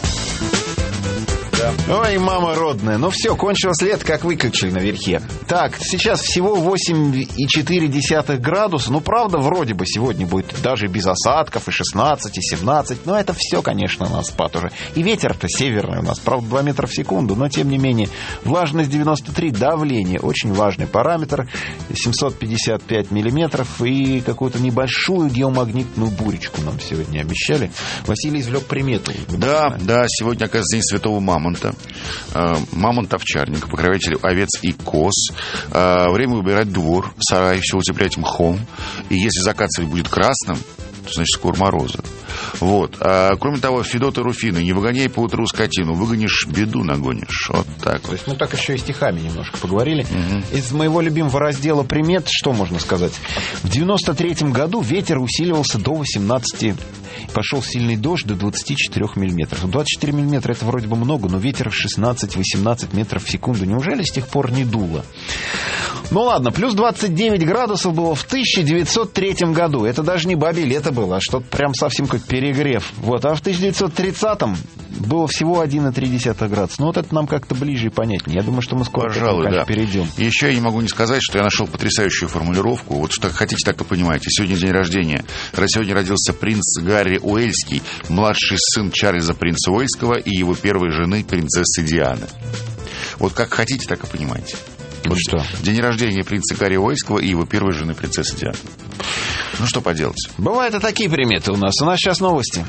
Ой, мама родная. Ну все, кончилось лето, как выключили на верхе. Так, сейчас всего 8,4 градуса. Ну, правда, вроде бы сегодня будет даже без осадков, и 16, и 17. Но это все, конечно, на спад уже. И ветер-то северный у нас, правда, 2 метра в секунду. Но, тем не менее, влажность 93, давление. Очень важный параметр. 755 миллиметров. И какую-то небольшую геомагнитную буречку нам сегодня обещали. Василий извлек примету. Да, сегодня, оказывается, день Святого Мамонта. Мамонт-овчарник, покровитель овец и коз. Время выбирать двор, сарай, все утеплять мхом. И если закат будет красным, то значит скоро морозы. Вот. А, кроме того, Федота Руфина: не выгоняй поутру скотину, выгонишь, беду нагонишь. Вот так. То есть мы так еще и стихами немножко поговорили. Из моего любимого раздела примет, что можно сказать? В 93-м году ветер усиливался до 18, пошел сильный дождь до 24 миллиметров. 24 миллиметра — это вроде бы много, но ветер 16-18 метров в секунду. Неужели с тех пор не дуло? Ну ладно, плюс 29 градусов было в 1903 году. Это даже не бабье лето было, а что-то прям совсем как перегрев. Вот. А в 1930-м было всего 1,3 градуса. Ну вот это нам как-то ближе и понятнее. Я думаю, что мы скоро перейдем. И еще я не могу не сказать, что я нашел потрясающую формулировку. Вот что хотите, так и понимаете. Сегодня день рождения. Сегодня родился принц Гарри Уэльский, младший сын Чарльза принца Уэльского и его первой жены, принцессы Дианы. Вот как хотите, так и понимаете. Вот что? День рождения принца Гарри Уэльского и его первой жены, принцессы Дианы. Ну, что поделать. Бывают и такие приметы у нас. У нас сейчас новости.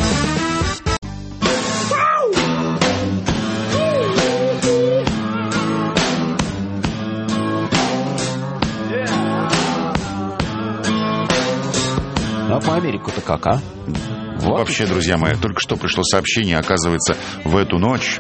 А по Америку-то как, а? Вот. Вообще, друзья мои, только что пришло сообщение, оказывается, в эту ночь...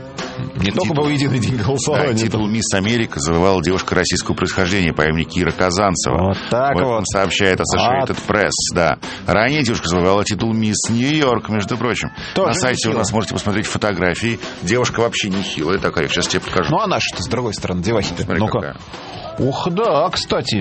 Не только был единый день голосования. Да, титул «Мисс Америка» завоевала девушка российского происхождения по имени Кира Казанцева. Вот так вот. вот. Сообщает Associated Press, да. Ранее девушка завоевала титул «Мисс Нью-Йорк», между прочим. Тоже на сайте у нас можете посмотреть фотографии. Девушка вообще не хилая такая. Сейчас тебе покажу. Ну, а наша-то, с другой стороны, девахи-то. Смотри, ну-ка. какая. Ух, да, кстати,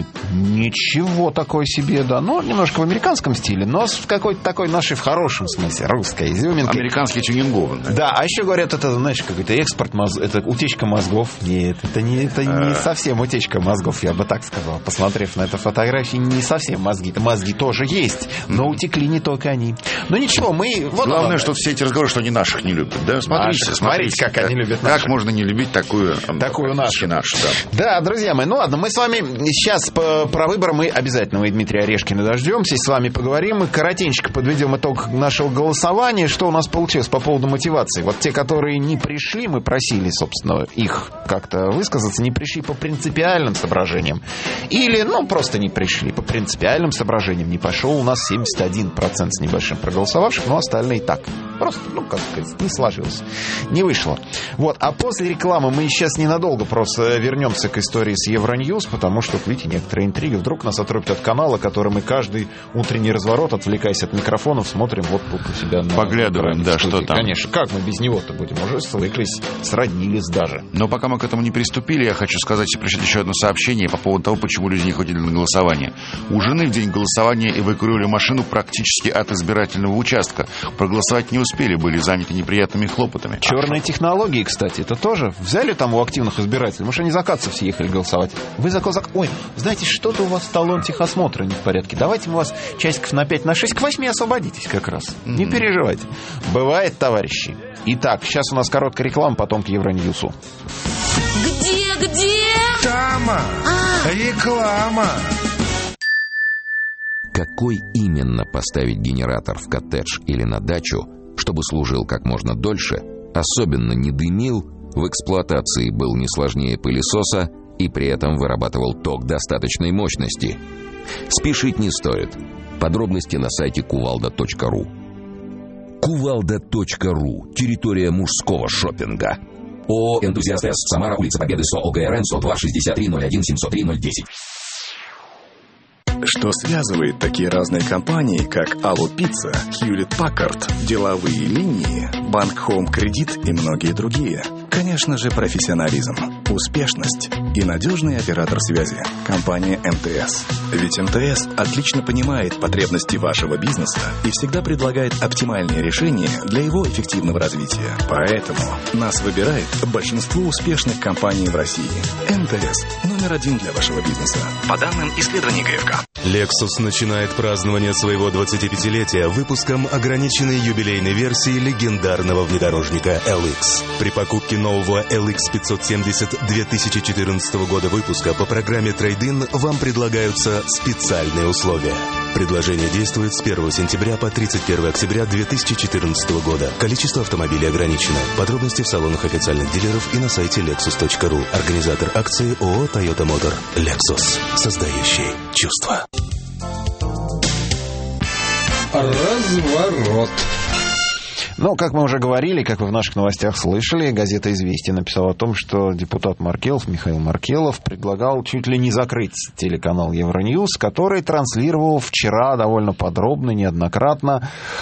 ничего такое себе, да. Ну, немножко в американском стиле, но с какой-то такой нашей, в хорошем смысле, русской изюминкой. Американский тюнингованный. Да, а еще говорят, это, знаешь, какой-то экспорт мозгов, это утечка мозгов. Нет, это не совсем утечка мозгов, я бы так сказал. Посмотрев на эту фотографию, не совсем мозги. Мозги тоже есть, но утекли не только они. Но ничего, мы... Вот главное, что все эти разговоры, что они наших не любят. Да? Смотрите, как они любят наших. Как можно не любить такую нашу. Да. Да, друзья мои, ну ладно, мы с вами сейчас про выборы мы обязательно и Дмитрия Орешкина дождемся, и с вами поговорим. Мы коротенько подведем итог нашего голосования. Что у нас получилось по поводу мотивации? Вот те, которые не пришли, мы просили, собственно, их как-то высказаться, не пришли по принципиальным соображениям. Или, просто не пришли по принципиальным соображениям. Не пошел у нас 71% с небольшим проголосовавших, но остальные так. Просто, как сказать, не сложилось. Не вышло. Вот. А после рекламы мы сейчас ненадолго просто вернемся к истории с Евроньюз, потому что, видите, некоторые интриги. Вдруг нас отрубят от канала, который мы каждый утренний разворот, отвлекаясь от микрофонов, смотрим вот тут у себя на... Поглядываем, да, что там. Конечно. Как мы без него-то будем? Уже свыклись, сроднились даже. Но пока мы к этому не приступили, я хочу сказать и прочитать еще одно сообщение по поводу того, почему люди не ходили на голосование. У жены в день голосования эвакуировали машину практически от избирательного участка. Проголосовать не успели, были заняты неприятными хлопотами. Черные технологии, кстати, это тоже. Взяли там у активных избирателей, может, они за Кацев ехали голосовать. Вы ой, знаете, что-то у вас талон техосмотра не в порядке. Давайте мы вас часиков на 5, на 6, к 8 освободитесь как раз. Не переживайте. Бывает, товарищи. Итак, сейчас у нас короткая реклама, потом к Евроньюсу. Где? Тама! Реклама! Какой именно поставить генератор в коттедж или на дачу, чтобы служил как можно дольше, особенно не дымил, в эксплуатации был не сложнее пылесоса и при этом вырабатывал ток достаточной мощности? Спешить не стоит. Подробности на сайте kuvalda.ru. Kuvalda.ru. Территория мужского шопинга. ООО «Энтузиаст С», Самара, улица Победы, СО ОГРН, 102 63 01 703 010. Что связывает такие разные компании, как Алло Пицца, Хьюлетт Паккард, деловые линии, Банк Хоум Кредит и многие другие? Конечно же, профессионализм, успешность и надежный оператор связи – компания МТС. Ведь МТС отлично понимает потребности вашего бизнеса и всегда предлагает оптимальные решения для его эффективного развития. Поэтому нас выбирает большинство успешных компаний в России. МТС – номер один для вашего бизнеса. По данным исследований ГФК. Lexus начинает празднование своего 25-летия выпуском ограниченной юбилейной версии легендарного внедорожника LX. При покупке нового LX 570 2014 года выпуска по программе Trade-in вам предлагаются специальные условия. Предложение действует с 1 сентября по 31 октября 2014 года. Количество автомобилей ограничено. Подробности в салонах официальных дилеров и на сайте lexus.ru. Организатор акции ООО Toyota Motor. Lexus. Создающий чувства. Разворот. Ну, как мы уже говорили, как вы в наших новостях слышали, газета «Известия» написала о том, что депутат Маркелов, Михаил Маркелов, предлагал чуть ли не закрыть телеканал Евроньюз, который транслировал вчера довольно подробно, неоднократно,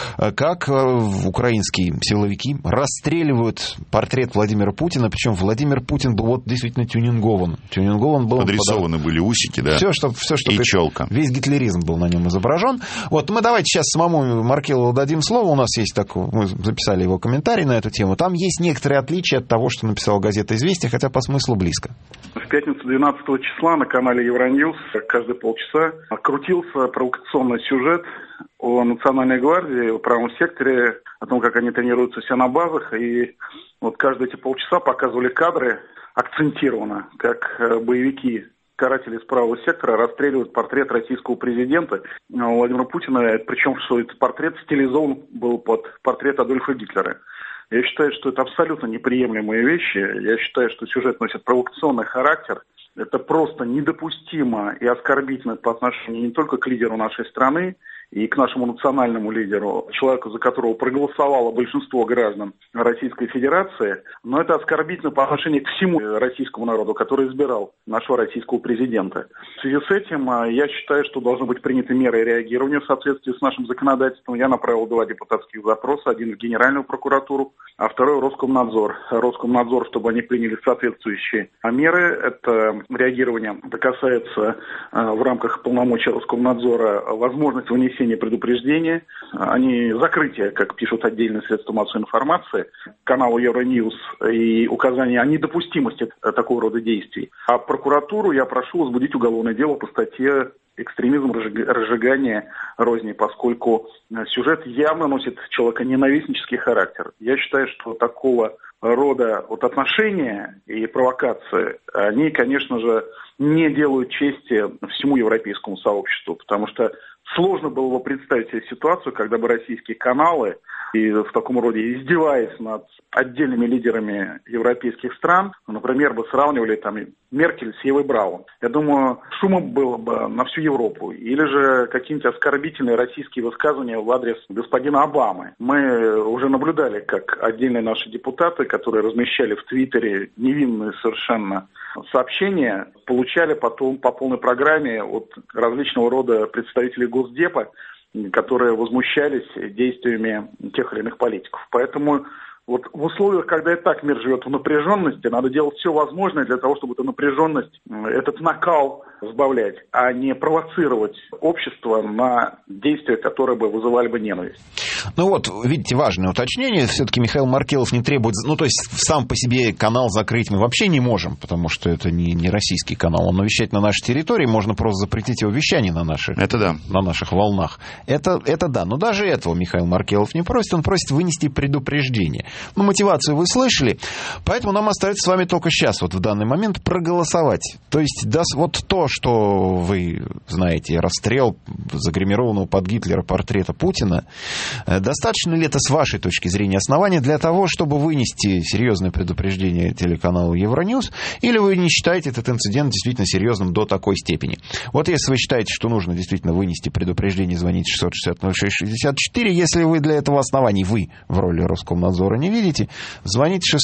как украинские силовики расстреливают портрет Владимира Путина, причем Владимир Путин был вот действительно тюнингован. Тюнингован был... Подрисованы были усики, да? Все, что и челка. Весь гитлеризм был на нем изображен. Вот, мы давайте сейчас самому Маркелову дадим слово. У нас есть такой... записали его комментарий на эту тему. Там есть некоторые отличия от того, что написала газета «Известия», хотя по смыслу близко. В пятницу 12 числа на канале Евроньюз каждые полчаса крутился провокационный сюжет о Национальной гвардии, о правом секторе, о том, как они тренируются все на базах. И вот каждые эти полчаса показывали кадры акцентированно, как боевики, каратели из правого сектора расстреливают портрет российского президента Владимира Путина, причем что этот портрет стилизован был под портрет Адольфа Гитлера. Я считаю, что это абсолютно неприемлемые вещи. Я считаю, что сюжет носит провокационный характер. Это просто недопустимо и оскорбительно по отношению не только к лидеру нашей страны и к нашему национальному лидеру, человеку, за которого проголосовало большинство граждан Российской Федерации, но это оскорбительно по отношению к всему российскому народу, который избирал нашего российского президента. В связи с этим я считаю, что должны быть приняты меры реагирования в соответствии с нашим законодательством. Я направил 2 депутатских запроса, один в Генеральную прокуратуру, а второй в Роскомнадзор. Роскомнадзор, чтобы они приняли соответствующие меры. Это реагирование, это касается в рамках полномочий Роскомнадзора возможность вынесения предупреждения, а не закрытия, как пишут отдельные средства массовой информации, канала Евроньюз и указания о недопустимости такого рода действий. А прокуратуру я прошу возбудить уголовное дело по статье «Экстремизм, разжигание розни», поскольку сюжет явно носит человеконенавистнический характер. Я считаю, что такого рода отношения и провокации, они, конечно же, не делают чести всему европейскому сообществу, потому что сложно было бы представить себе ситуацию, когда бы российские каналы, и в таком роде издеваясь над отдельными лидерами европейских стран, например, бы сравнивали там Меркель с Евой Браун. Я думаю, шумом было бы на всю Европу. Или же какие-нибудь оскорбительные российские высказывания в адрес господина Обамы. Мы уже наблюдали, как отдельные наши депутаты, которые размещали в Твиттере невинные совершенно сообщения, получали потом по полной программе от различного рода представителей Госдепа, которые возмущались действиями тех или иных политиков. Поэтому вот в условиях, когда и так мир живет в напряженности, надо делать все возможное для того, чтобы эту напряженность, этот накал сбавлять, а не провоцировать общество на действия, которые бы вызывали бы ненависть. Ну вот, видите, важное уточнение. Все-таки Михаил Маркелов не требует... Ну, то есть, сам по себе канал закрыть мы вообще не можем, потому что это не российский канал. Он вещает на нашей территории, можно просто запретить его вещание на наших, на наших волнах. Это да. Но даже этого Михаил Маркелов не просит. Он просит вынести предупреждение. Ну, мотивацию вы слышали. Поэтому нам остается с вами только сейчас, вот в данный момент, проголосовать. То есть, вот то, что вы знаете, расстрел загримированного под Гитлера портрета Путина, достаточно ли это, с вашей точки зрения, основания для того, чтобы вынести серьезное предупреждение телеканалу Евроньюз, или вы не считаете этот инцидент действительно серьезным до такой степени? Вот если вы считаете, что нужно действительно вынести предупреждение, звоните 660-06-64. Если вы для этого оснований, вы в роли Роскомнадзора не видите, звоните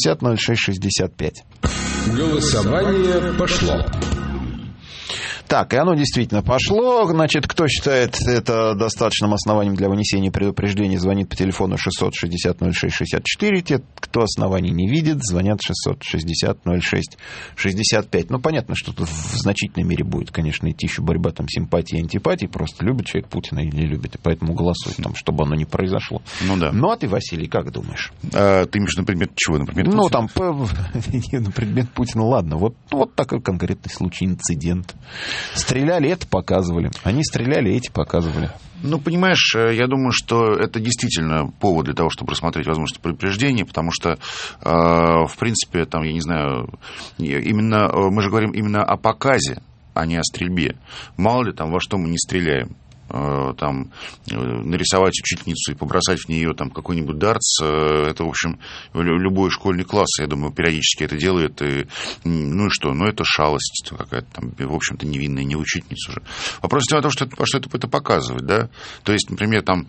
660-06-65. Голосование пошло. Так, и оно действительно пошло. Значит, кто считает это достаточным основанием для вынесения предупреждения, звонит по телефону 660-06-64. Те, кто оснований не видит, звонят 660-06-65. Ну, понятно, что тут в значительной мере будет, конечно, идти еще борьба там симпатии и антипатии. Просто любит человек Путина или не любит, и поэтому голосует там, чтобы оно не произошло. Ну, да. Ну, а ты, Василий, как думаешь? Ты имеешь на предмет чего? На предмет Путина? Ну, там, на предмет Путина, ладно. Вот такой конкретный случай, инцидент. Стреляли, это показывали. Они стреляли, эти показывали. Ну, понимаешь, я думаю, что это действительно повод для того, чтобы рассмотреть возможность предупреждения, потому что, в принципе, там, я не знаю, именно, мы же говорим именно о показе, а не о стрельбе. Мало ли там, во что мы не стреляем. там, нарисовать учительницу и побросать в нее там какой-нибудь дартс, это, в общем, любой школьный класс, я думаю, периодически это делает. И, ну и что? Ну, это шалость какая-то там, в общем-то, невинная, не учительница уже. Вопрос в том, что это показывает, да? То есть, например, там...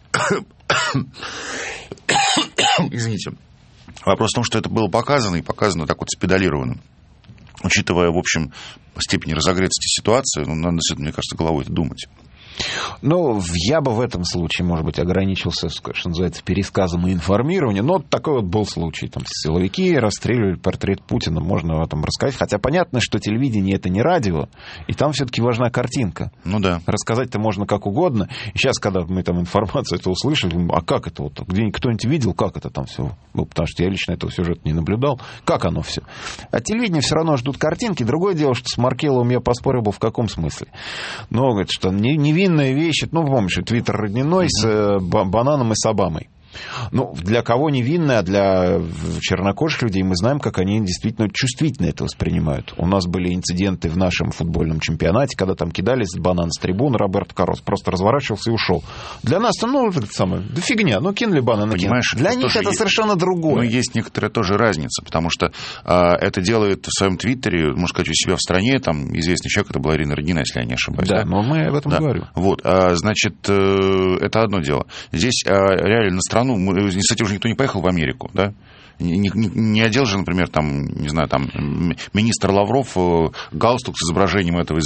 Извините. Вопрос в том, что это было показано, и показано так вот спедалированно. Учитывая, в общем, степень разогретости ситуации, ну, надо, мне кажется, головой это думать. Ну, я бы в этом случае, может быть, ограничился, что называется, пересказом и информированием. Но вот такой вот был случай. Там силовики расстреливали портрет Путина, можно об этом рассказать. Хотя понятно, что телевидение — это не радио, и там все-таки важна картинка. Ну да. Рассказать-то можно как угодно. И сейчас, когда мы там информацию это услышали, а как это вот? Где кто-нибудь видел, как это там все? Ну, потому что я лично этого сюжета не наблюдал. Как оно все? А телевидение все равно ждут картинки. Другое дело, что с Маркеловым я поспорил бы в каком смысле. Но, говорит, что невинные вещи, ну, помнишь, твиттер родниной с бананом и с Обамой. Ну, для кого невинно, а для чернокожих людей мы знаем, как они действительно чувствительно это воспринимают. У нас были инциденты в нашем футбольном чемпионате, когда там кидались банан с трибун, Роберто Карлос просто разворачивался и ушел. Для нас там, ну, это самое, да фигня, ну, кинули банан. Понимаешь, для них это совершенно другое. Но есть некоторая тоже разница, потому что это делает в своем твиттере, можно сказать, у себя в стране, там известный человек, это была Ирина Роднина, если я не ошибаюсь. Да, но мы об этом говорим. Вот, значит, это одно дело. Здесь реально на страну, кстати, уже никто не поехал в Америку, да? Не одел же, например, там, не знаю, там, министр Лавров галстук с изображением этого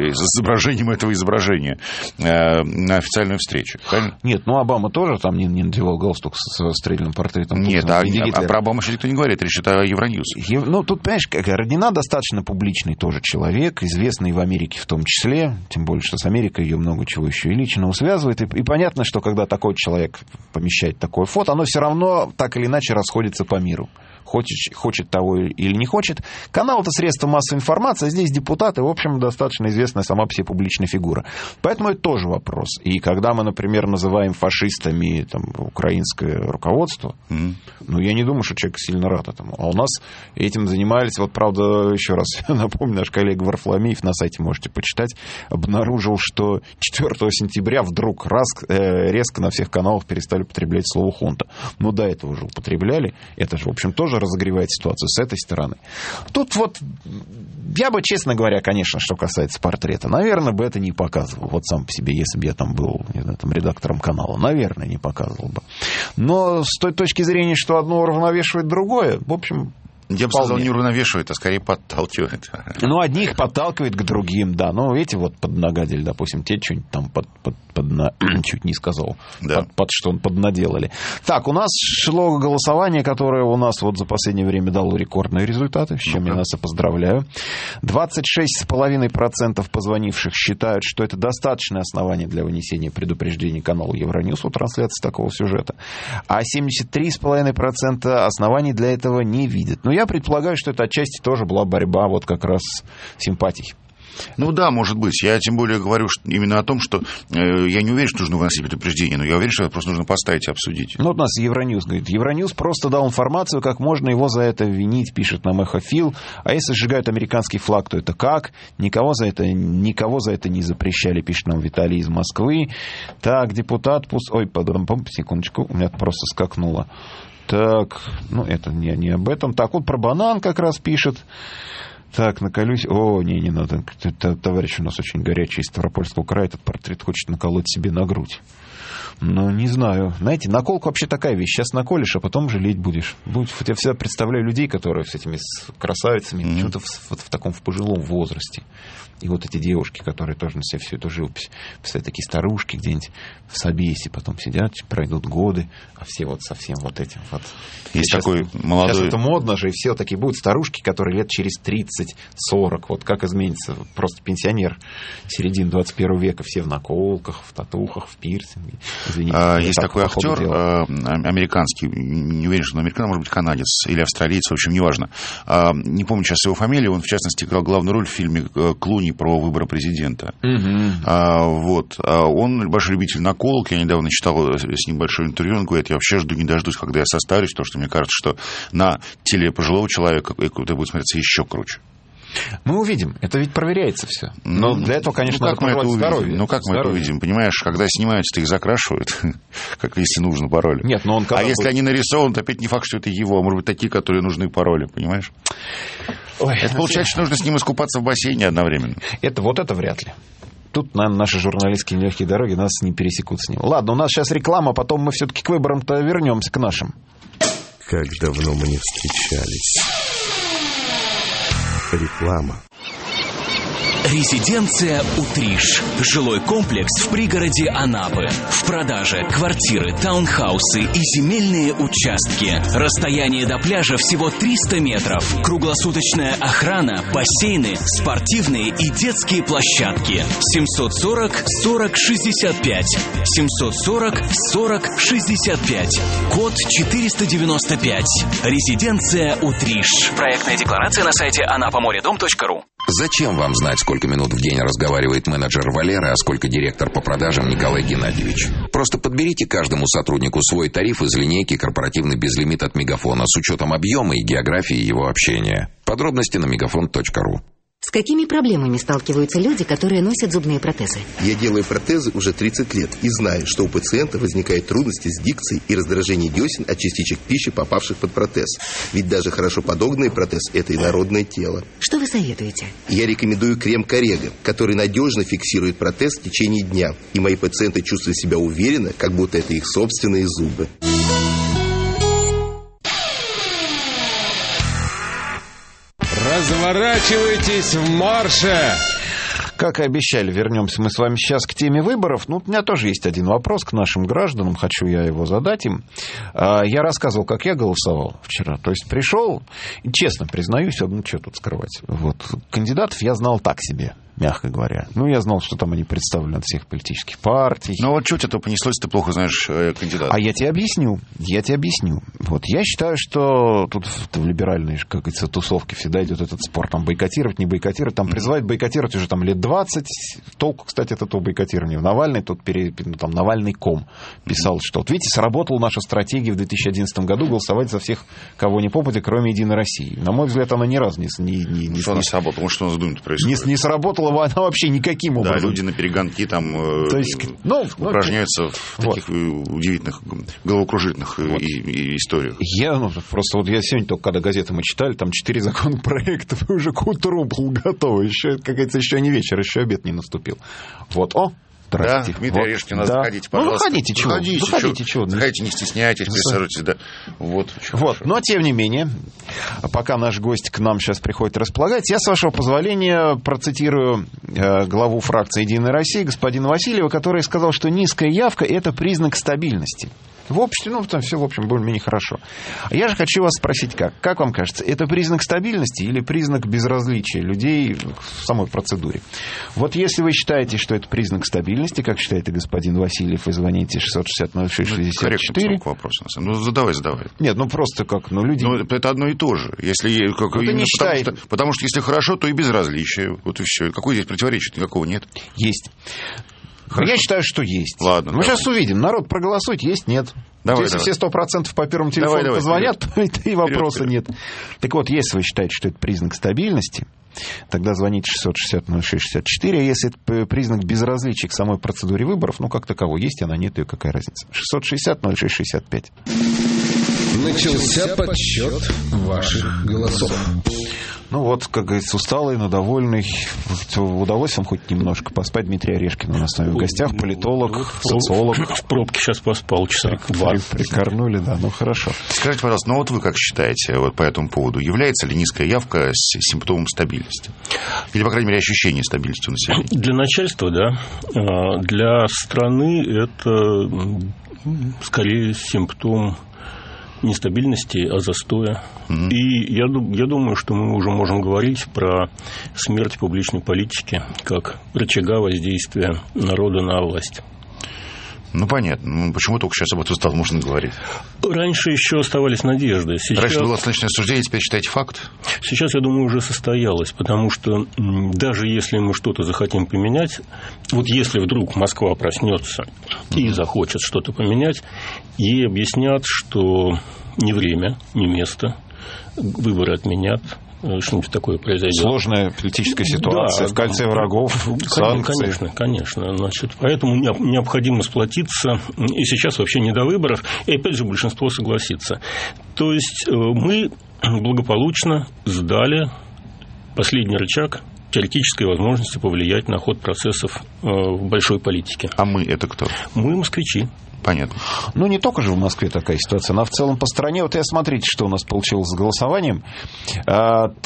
изображения на официальную встречу, правильно? Нет, ну Обама тоже там не надевал галстук с расстрелянным портретом Путина. Нет, а про Обаму еще никто не говорит, речь идет о Евроньюз. Ну, тут, понимаешь, Роднина достаточно публичный тоже человек, известный в Америке в том числе, тем более, что с Америкой ее много чего еще и личного связывает, и понятно, что когда такой человек помещает такое фото, оно все равно так или иначе расходится по миру. Хочет того или не хочет. Канал — это средство массовой информации, а здесь депутаты, в общем, достаточно известная сама по себе публичная фигура. Поэтому это тоже вопрос. И когда мы, например, называем фашистами там, украинское руководство, ну, я не думаю, что человек сильно рад этому. А у нас этим занимались, вот, правда, еще раз напомню, наш коллега Варфоломеев, на сайте можете почитать, обнаружил, что 4 сентября вдруг резко на всех каналах перестали употреблять слово «хунта». Но до этого уже употребляли. Это же, в общем, тоже разогревает ситуацию с этой стороны. Тут вот, я бы, честно говоря, конечно, что касается портрета, наверное, бы это не показывал. Вот сам по себе, если бы я там был, не знаю, там, редактором канала, наверное, не показывал бы. Но с той точки зрения, что одно уравновешивает другое, в общем... Я бы сказал, не уравновешивает, а скорее подталкивает. Ну, одних подталкивает к другим, да. Ну, эти вот поднагадили, допустим, те что-нибудь там чуть не сказал, да. под что он поднаделали. Так, у нас шло голосование, которое у нас вот за последнее время дало рекордные результаты, с чем я нас и поздравляю. 26,5% позвонивших считают, что это достаточное основание для вынесения предупреждений каналу Евроньюз о трансляции такого сюжета, а 73,5% оснований для этого не видят. Но я предполагаю, что это отчасти тоже была борьба вот как раз симпатий. Ну да, может быть. Я тем более говорю именно о том, что я не уверен, что нужно выносить предупреждение, но я уверен, что это просто нужно поставить и обсудить. Ну вот у нас Евроньюз говорит. Евроньюз просто дал информацию, как можно его за это винить, пишет нам Эхофил. А если сжигают американский флаг, то это как? Никого за это не запрещали, пишет нам Виталий из Москвы. Так, депутат... Ой, секундочку, у меня просто скакнуло. Так, ну это не об этом. Так, вот про банан как раз пишет. Так, наколюсь. О, не надо. Товарищ у нас очень горячий из Ставропольского края. Этот портрет хочет наколоть себе на грудь. Ну, не знаю. Знаете, наколка вообще такая вещь. Сейчас наколешь, а потом жалеть будешь. Я всегда представляю людей, которые с этими красавицами, почему-то в таком пожилом возрасте. И вот эти девушки, которые тоже на себя всю эту живопись. Представляете, такие старушки где-нибудь в Собесе потом сидят, пройдут годы, а все вот совсем вот этим вот. Есть такой молодой... Сейчас это модно же, и все такие будут старушки, которые лет через 30-40. Вот как изменится просто пенсионер середины 21 века. Все в наколках, в татухах, в пирсинге. Извините, есть такой актер американский, не уверен, что он американец, может быть, канадец или австралиец, в общем, неважно. Не помню сейчас его фамилию, он, в частности, играл главную роль в фильме «Клуни» про выборы президента. Вот. Он большой любитель наколок. Я недавно читал с ним большое интервью. Он говорит, я вообще жду не дождусь, когда я состарюсь, потому что мне кажется, что на теле пожилого человека это будет смотреться еще круче. Мы увидим. Это ведь проверяется все. Но для этого, конечно, надо проживать здоровье. Ну, как мы это увидим? Понимаешь, когда снимаются, то их закрашивают, как если нужно пароли. Нет, но он а если они нарисованы, то опять не факт, что это его. А может быть, такие, которые нужны пароли, понимаешь? Ой, это получается, что нужно с ним искупаться в бассейне одновременно. Это вряд ли. Тут, наверное, наши журналистские нелегкие дороги нас не пересекут с ним. Ладно, у нас сейчас реклама, а потом мы все-таки к выборам-то вернемся, к нашим. Как давно мы не встречались. Реклама. Резиденция «Утриш». Жилой комплекс в пригороде Анапы. В продаже квартиры, таунхаусы и земельные участки. Расстояние до пляжа всего 300 метров. Круглосуточная охрана, бассейны, спортивные и детские площадки. 740-40-65. 740-40-65. Код 495. Резиденция «Утриш». Проектная декларация на сайте anapamоредом.ру. Зачем вам знать, сколько минут в день разговаривает менеджер Валера, а сколько директор по продажам Николай Геннадьевич? Просто подберите каждому сотруднику свой тариф из линейки «Корпоративный безлимит» от Мегафона с учетом объема и географии его общения. Подробности на megafon.ru. С какими проблемами сталкиваются люди, которые носят зубные протезы? Я делаю протезы уже 30 лет и знаю, что у пациента возникают трудности с дикцией и раздражение десен от частичек пищи, попавших под протез. Ведь даже хорошо подогнанный протез – это инородное тело. Что вы советуете? Я рекомендую крем Коррега, который надежно фиксирует протез в течение дня. И мои пациенты чувствуют себя уверенно, как будто это их собственные зубы. Разворачивайтесь в марше! Как и обещали, вернемся мы с вами сейчас к теме выборов. Ну, у меня тоже есть один вопрос к нашим гражданам. Хочу я его задать им. Я рассказывал, как я голосовал вчера. То есть пришел, и честно признаюсь, что тут скрывать. Вот. Кандидатов я знал так себе, мягко говоря. Ну, я знал, что там они представлены от всех политических партий. Ну, вот что тебе понеслось, ты плохо знаешь кандидата. А я тебе объясню. Вот. Я считаю, что тут в либеральной, как говорится, тусовке всегда идет этот спор. Там бойкотировать, не бойкотировать. Там призывают бойкотировать уже там лет 20. Толку, кстати, от этого бойкотирования. Навальный, Навальный.ком писал, что вот видите, сработала наша стратегия в 2011 году голосовать за всех, кого не попадя, кроме «Единой России». На мой взгляд, она ни разу не сработала, потому что у нас в Думе происходит. Не сработала она вообще никаким образом. Да, люди на перегонки там упражняются в таких удивительных, головокружительных историях. Я сегодня только, когда газеты мы читали, там 4 законопроекта, уже к утру был готов. Еще, как говорится, еще не вечер, еще обед не наступил. Здрасте. Да, Дмитрий Орешкин, заходите, пожалуйста. Заходите, чего. Заходите, не стесняйтесь, присаживайтесь, да. Но, тем не менее, пока наш гость к нам сейчас приходит располагать, я, с вашего позволения, процитирую главу фракции «Единая Россия» господина Васильева, который сказал, что низкая явка – это признак стабильности. В обществе, там все, в общем, более-менее хорошо. Я же хочу вас спросить, как вам кажется, это признак стабильности или признак безразличия людей в самой процедуре? Вот если вы считаете, что это признак стабильности, как считает и господин Васильев, и звоните 660-06-64... Корректный вопрос. Задавай. Нет, просто люди... это одно и то же. Потому что если хорошо, то и безразличие. Вот и все. Какое здесь противоречие? Никакого нет. Есть. Хорошо. Я считаю, что есть. Ладно. Мы сейчас увидим. Народ проголосует, есть, нет. Если все 100% по первому телефону позвонят, то и вопроса нет. Так вот, если вы считаете, что это признак стабильности, тогда звоните 660-06-64. А если это признак безразличия к самой процедуре выборов, как таковой, есть она, нет ее, какая разница. 660-06-65. Начался подсчет ваших голосов. Как говорится, усталый, но довольный. Удалось вам хоть немножко поспать? Дмитрий Орешкин у нас с нами в гостях, политолог, социолог. В пробке сейчас поспал часа 2. Прикорнули, да, хорошо. Скажите, пожалуйста, вы как считаете по этому поводу? Является ли низкая явка симптомом стабильности? Или, по крайней мере, ощущение стабильности у населения? Для начальства, да. Для страны это скорее симптом нестабильности, а застоя. И я думаю, что мы уже можем говорить про смерть публичной политики как рычага воздействия народа на власть. Понятно. Почему только сейчас об этом стало можно говорить? Раньше еще оставались надежды. Раньше было оценочное суждение, теперь считаете факт? Сейчас, я думаю, уже состоялось, потому что даже если мы что-то захотим поменять, если вдруг Москва проснется и захочет что-то поменять, ей объяснят, что не время, не место, выборы отменят, что-нибудь такое произойдет. Сложная политическая ситуация, в кольце врагов, санкции. Конечно. Значит, поэтому необходимо сплотиться. И сейчас вообще не до выборов. И опять же большинство согласится. То есть мы благополучно сдали последний рычаг теоретической возможности повлиять на ход процессов в большой политике. А мы это кто? Мы москвичи. Понятно. Ну, не только же в Москве такая ситуация, но в целом по стране. Вот смотрите, что у нас получилось с голосованием. 3%,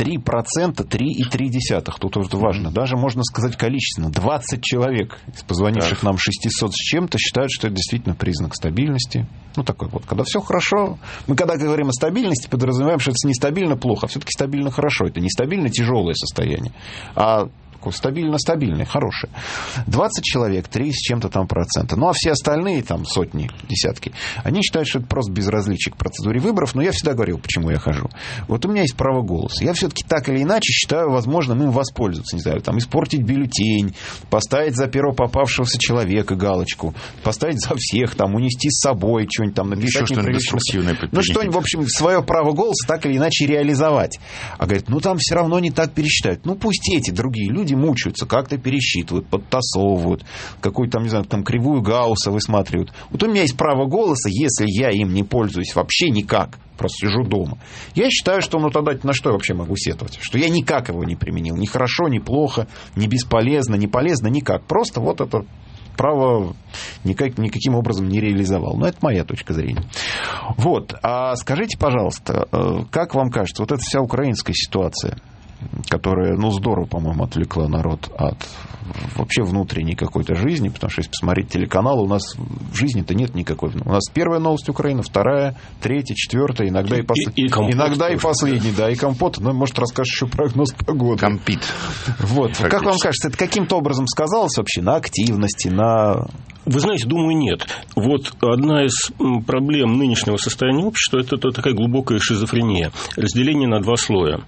3,3%. Тут уже важно. Даже, можно сказать, количественно. 20 человек из позвонивших нам 600 с чем-то считают, что это действительно признак стабильности. Ну, такой вот. Когда все хорошо. Мы, когда говорим о стабильности, подразумеваем, что это нестабильно плохо, а все-таки стабильно хорошо. Это нестабильно тяжелое состояние. А стабильное, хорошее. 20 человек, 3 с чем-то там процента. Ну, а все остальные, там, сотни, десятки, они считают, что это просто безразличие к процедуре выборов. Но я всегда говорил, почему я хожу. Вот у меня есть право голоса. Я все-таки так или иначе считаю возможным им воспользоваться. Не знаю, там, испортить бюллетень, поставить за первого попавшегося человека галочку, поставить за всех, там, унести с собой что-нибудь там, написать неприличное. Ну, что-нибудь, в общем, свое право голоса так или иначе реализовать. А говорит, ну, там все равно не так пересчитают. Ну, пусть эти другие люди мучаются, как-то пересчитывают, подтасовывают, какую-то там, не знаю, там кривую Гаусса высматривают. Вот у меня есть право голоса, если я им не пользуюсь вообще никак, просто сижу дома. Я считаю, что ну тогда на что я вообще могу сетовать? Что я никак его не применил. Ни хорошо, ни плохо, ни бесполезно, ни полезно, никак. Просто вот это право никаким образом не реализовал. Но это моя точка зрения. Вот. А скажите, пожалуйста, как вам кажется, вот эта вся украинская ситуация, которая, ну, здорово, по-моему, отвлекла народ от вообще внутренней какой-то жизни, потому что если посмотреть телеканалы, у нас в жизни-то нет никакой. У нас первая новость Украины, вторая, третья, четвертая, иногда и последняя, да, и компот. Ну, может, расскажешь еще прогноз погоды. Компит. Вот. Как вам кажется, это каким-то образом сказалось вообще на активности, на... Вы знаете, думаю, нет. Вот одна из проблем нынешнего состояния общества – это такая глубокая шизофрения. Разделение на два слоя.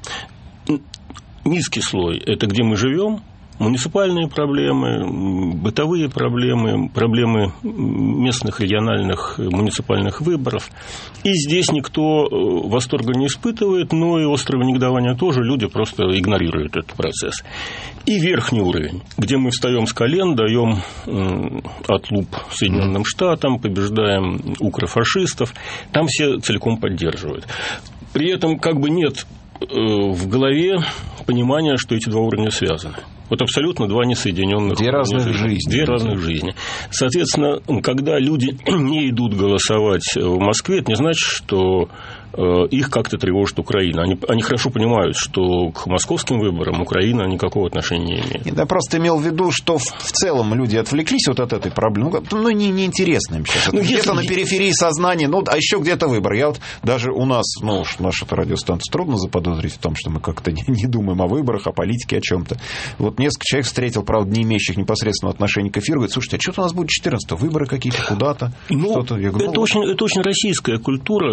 Низкий слой – это где мы живем, муниципальные проблемы, бытовые проблемы, проблемы местных, региональных, муниципальных выборов. И здесь никто восторга не испытывает, но и острого негодования тоже, люди просто игнорируют этот процесс. И верхний уровень, где мы встаем с колен, даем отлуп Соединенным Штатам, побеждаем укрофашистов, там все целиком поддерживают. При этом как бы нет в голове понимание, что эти два уровня связаны. Вот абсолютно два несоединенных две разных жизни. Две разных жизни. Соответственно, когда люди не идут голосовать в Москве, это не значит, что их как-то тревожит Украина. Они хорошо понимают, что к московским выборам Украина никакого отношения не имеет. Я просто имел в виду, что в целом люди отвлеклись вот от этой проблемы. Ну, неинтересно им сейчас. Ну, где-то на периферии сознания, ну, а еще где-то выбор. Я вот даже у нас, ну, наша радиостанция трудно заподозрить в том, что мы как-то не думаем о выборах, о политике, о чем-то. Вот несколько человек встретил, правда, не имеющих непосредственного отношения к эфиру, говорит, слушайте, а что-то у нас будет 14-го, выборы какие-то куда-то? Ну, это очень российская культура.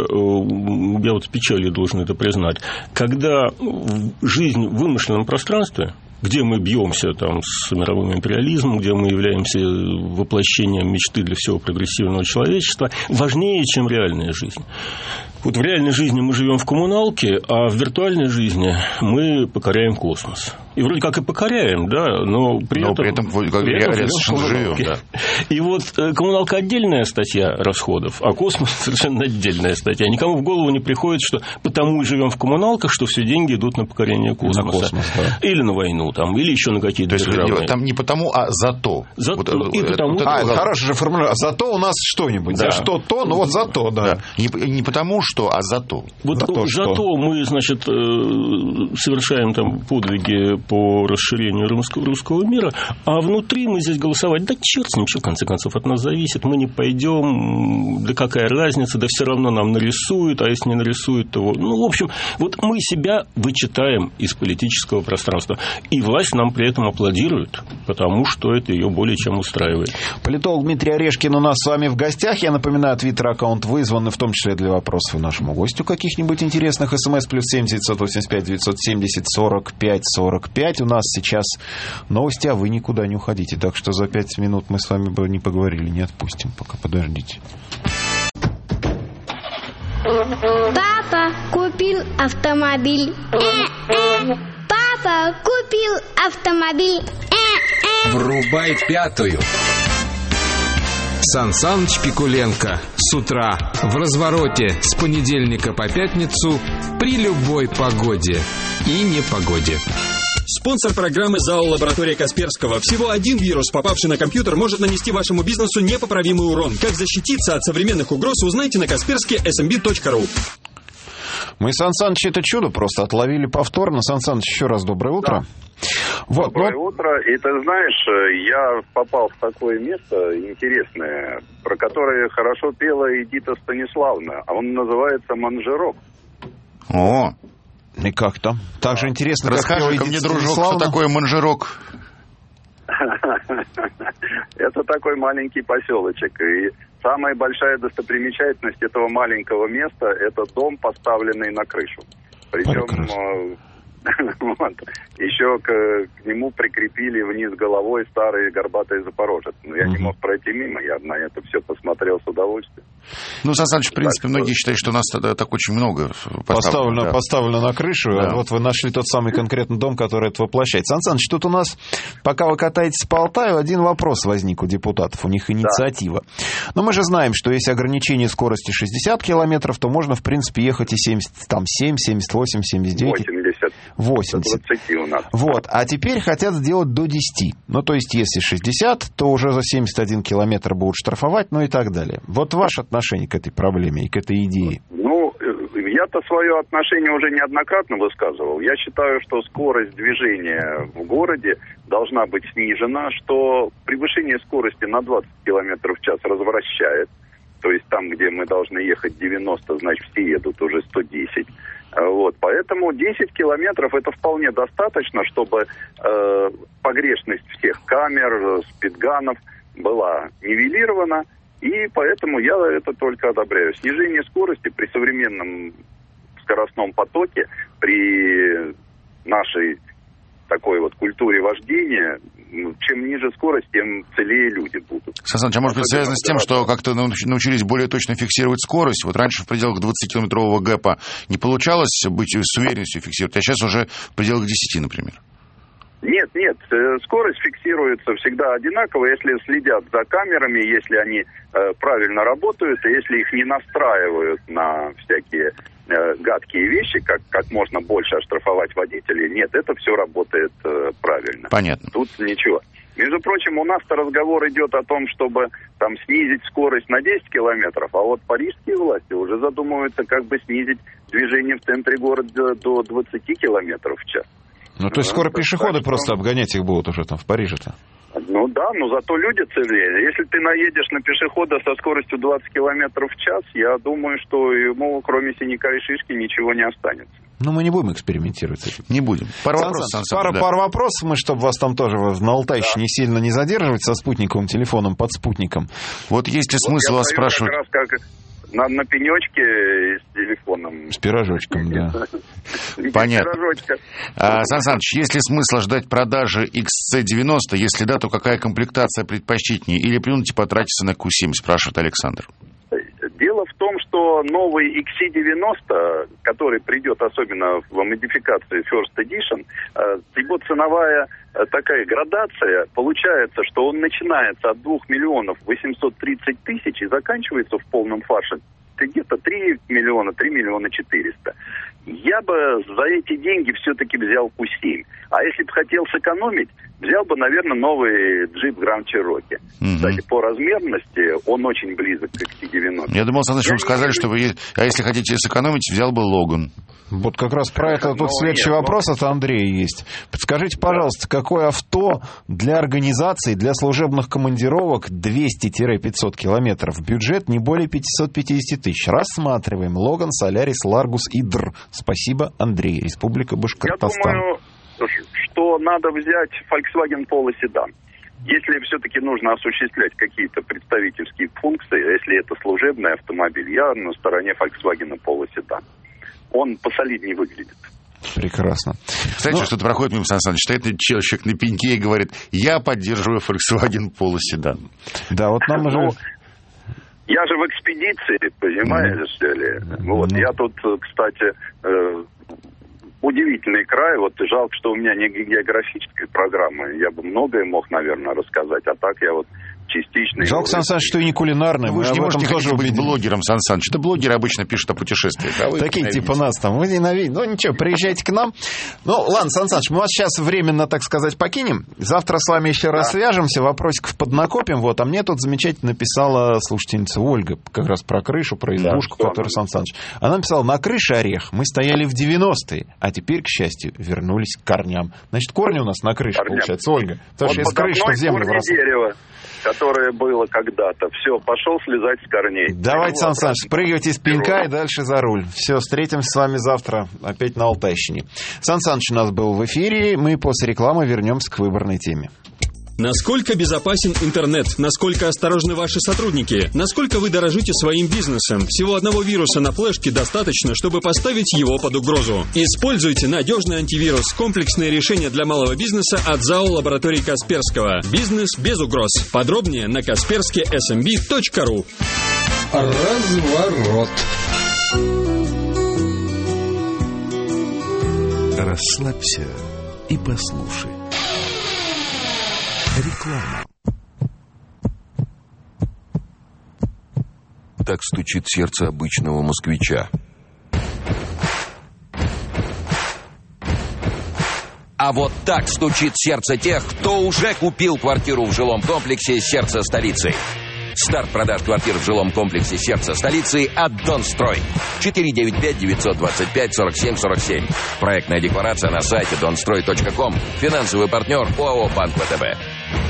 Я вот с печалью должен это признать, когда жизнь в вымышленном пространстве, где мы бьемся там с мировым империализмом, где мы являемся воплощением мечты для всего прогрессивного человечества, важнее, чем реальная жизнь. Вот в реальной жизни мы живем в коммуналке, а в виртуальной жизни мы покоряем космос. И вроде как и покоряем, да, но при этом живем. Да. И вот коммуналка отдельная статья расходов, а космос совершенно отдельная статья. Никому в голову не приходит, что потому и живем в коммуналках, что все деньги идут на покорение космоса. На космос, да. Или на войну, там, или еще на какие-то державные. Там не потому, а зато. Хорошая же формулировка. Зато у нас что-нибудь. Да. Что-то, ну вот зато, да. Не потому что, а зато. Вот зато мы, значит, совершаем там подвиги по расширению русского мира, а внутри мы здесь голосовать, да черт с ним, что в конце концов от нас зависит, мы не пойдем, да какая разница, да все равно нам нарисуют, а если не нарисуют, то... Ну, в общем, вот мы себя вычитаем из политического пространства, и власть нам при этом аплодирует, потому что это ее более чем устраивает. Политолог Дмитрий Орешкин у нас с вами в гостях. Я напоминаю, твиттер-аккаунт вызван, в том числе для вопросов нашему гостю каких-нибудь интересных. СМС +7 985 970 45 45. У нас сейчас новости, а вы никуда не уходите. Так что за 5 минут мы с вами бы не поговорили, не отпустим. Пока подождите. Папа, купи купил автомобиль. Папа купил автомобиль. Врубай пятую. Сан Саныч Пикуленко с утра в развороте с понедельника по пятницу при любой погоде и непогоде. Спонсор программы ЗАО «Лаборатория Касперского». Всего один вирус, попавший на компьютер, может нанести вашему бизнесу непоправимый урон. Как защититься от современных угроз, узнайте на kaspersky.smb.ru. Мы Сан Саныч это чудо просто отловили повторно. Сан Саныч, еще раз доброе утро. Вот, доброе утро. И ты знаешь, я попал в такое место интересное, про которое хорошо пела Эдита Станиславовна. А он называется «Манжерок». О! И как там? Так же интересно, расскажи-ка мне, дружок, что такое Манжерок? Это такой маленький поселочек. И самая большая достопримечательность этого маленького места – это дом, поставленный на крышу. Причем еще к нему прикрепили вниз головой старый горбатый запорожец. Но я не мог пройти мимо, я на это все посмотрел с удовольствием. Ну, Сан Саныч, в принципе, многие считают, что у нас так очень много поставлено на крышу. Да. Вот вы нашли тот самый конкретный дом, который это воплощает. Сан Саныч, тут у нас, пока вы катаетесь по Алтаю, один вопрос возник у депутатов. У них инициатива. Но мы же знаем, что если ограничение скорости 60 километров, то можно, в принципе, ехать и 77, 78, 79... 80. У нас. Вот. А теперь хотят сделать до 10. Ну, то есть, если 60, то уже за 71 километр будут штрафовать, ну и так далее. Вот ваше отношение к этой проблеме и к этой идее. Ну, я-то свое отношение уже неоднократно высказывал. Я считаю, что скорость движения в городе должна быть снижена, что превышение скорости на 20 километров в час развращает. То есть там, где мы должны ехать 90, значит, все едут уже 110. Вот, поэтому 10 километров это вполне достаточно, чтобы погрешность всех камер, спидганов была нивелирована, и поэтому я это только одобряю. Снижение скорости при современном скоростном потоке, при нашей такой вот культуре вождения, чем ниже скорость, тем целее люди будут. Сан Саныч, а может быть связано с тем, что как-то научились более точно фиксировать скорость? Вот раньше в пределах 20-километрового гэпа не получалось быть с уверенностью фиксировать, а сейчас уже в пределах 10, например. Нет, скорость фиксируется всегда одинаково, если следят за камерами, если они правильно работают, и если их не настраивают на всякие гадкие вещи, как можно больше оштрафовать водителей. Нет, это все работает правильно. Понятно. Тут ничего. Между прочим, у нас-то разговор идет о том, чтобы там снизить скорость на 10 километров, а вот парижские власти уже задумываются, как бы снизить движение в центре города до 20 километров в час. Ну, то есть скоро пешеходы просто обгонять их будут уже там в Париже-то. Ну да, но зато люди целее. Если ты наедешь на пешехода со скоростью 20 километров в час, я думаю, что ему, кроме синяка и шишки, ничего не останется. Ну, мы не будем экспериментировать с этим. Не будем. Пару вопросов, мы, чтобы вас там тоже на Алтайщине сильно не задерживать со спутниковым телефоном под спутником. Вот есть ли смысл вас спрашивать? Как раз как на пенечке с телефоном. С пирожочком, да. Понятно. Сан Саныч, есть ли смысл ждать продажи XC90? Если да, то какая комплектация предпочтительнее? Или плюнуть и потратиться на Q7, спрашивает Александр. Дело в том, что новый XC90, который придет особенно в модификации First Edition, его ценовая такая градация, получается, что он начинается от 2 миллионов 830 тысяч и заканчивается в полном фарше где-то 3 миллиона 400. Я бы за эти деньги все-таки взял Q7. А если бы хотел сэкономить, взял бы, наверное, новый джип Grand Cherokee. Кстати, по размерности он очень близок к XC90. Я думал, Сан Саныч, вы сказали, что вы, а если хотите сэкономить, взял бы Логан. Вот как раз про это тут следующий вопрос от Андрея есть. Подскажите, пожалуйста, какое авто для организации, для служебных командировок 200-500 километров? Бюджет не более 550 тысяч. Рассматриваем. Логан, Солярис, Ларгус и Др. Спасибо, Андрей. Республика Башкортостан. Я думаю, что надо взять Volkswagen Polo седан. Если все-таки нужно осуществлять какие-то представительские функции, если это служебный автомобиль, я на стороне Volkswagen Polo седан. Он посолиднее выглядит. Прекрасно. Кстати, что-то проходит мимо Сан Саныч, стоит человек на пеньке и говорит: я поддерживаю Volkswagen Polo седан. Да, вот нам уже... Я же в экспедиции, понимаешь ли? Вот, я тут, кстати, удивительный край. Вот жалко, что у меня не географической программы. Я бы многое мог, наверное, рассказать. А так я вот частично... Жалко, Сан Саныч, что и не кулинарный. Вы же не можете тоже быть блогером, Сан Саныч. Это блогеры обычно пишут о путешествиях. Такие типа нас там. Вы ненавидите. Ну ничего, приезжайте к нам. Ну ладно, Сан Саныч, мы вас сейчас временно, так сказать, покинем. Завтра с вами еще раз свяжемся, вопросиков поднакопим. Вот. А мне тут замечательно написала слушательница Ольга, как раз про крышу, про избушку, которую Сан Саныч. Она написала: на крыше орех. Мы стояли в 90-е, а теперь, к счастью, вернулись к корням. Значит, корни у нас на крыше, получается, Ольга. Потому что из крыши в землю бросают. Которое было когда-то. Все, пошел слезать с корней. Давайте, Сан Саныч, спрыгивайте с пенька и дальше за руль. Все, встретимся с вами завтра опять на Алтайщине. Сан Саныч у нас был в эфире. Мы после рекламы вернемся к выборной теме. Насколько безопасен интернет? Насколько осторожны ваши сотрудники? Насколько вы дорожите своим бизнесом? Всего одного вируса на флешке достаточно, чтобы поставить его под угрозу. Используйте надежный антивирус. Комплексное решение для малого бизнеса от ЗАО «Лаборатории Касперского». Бизнес без угроз. Подробнее на kaspersky.smb.ru. Разворот. Расслабься и послушай. Реклама. Так стучит сердце обычного москвича. А вот так стучит сердце тех, кто уже купил квартиру в жилом комплексе «Сердце столицы». Старт продаж квартир в жилом комплексе «Сердце столицы» от Донстрой. 495-925-47-47. Проектная декларация на сайте donstroy.com. Финансовый партнер ОАО «Банк ВТБ».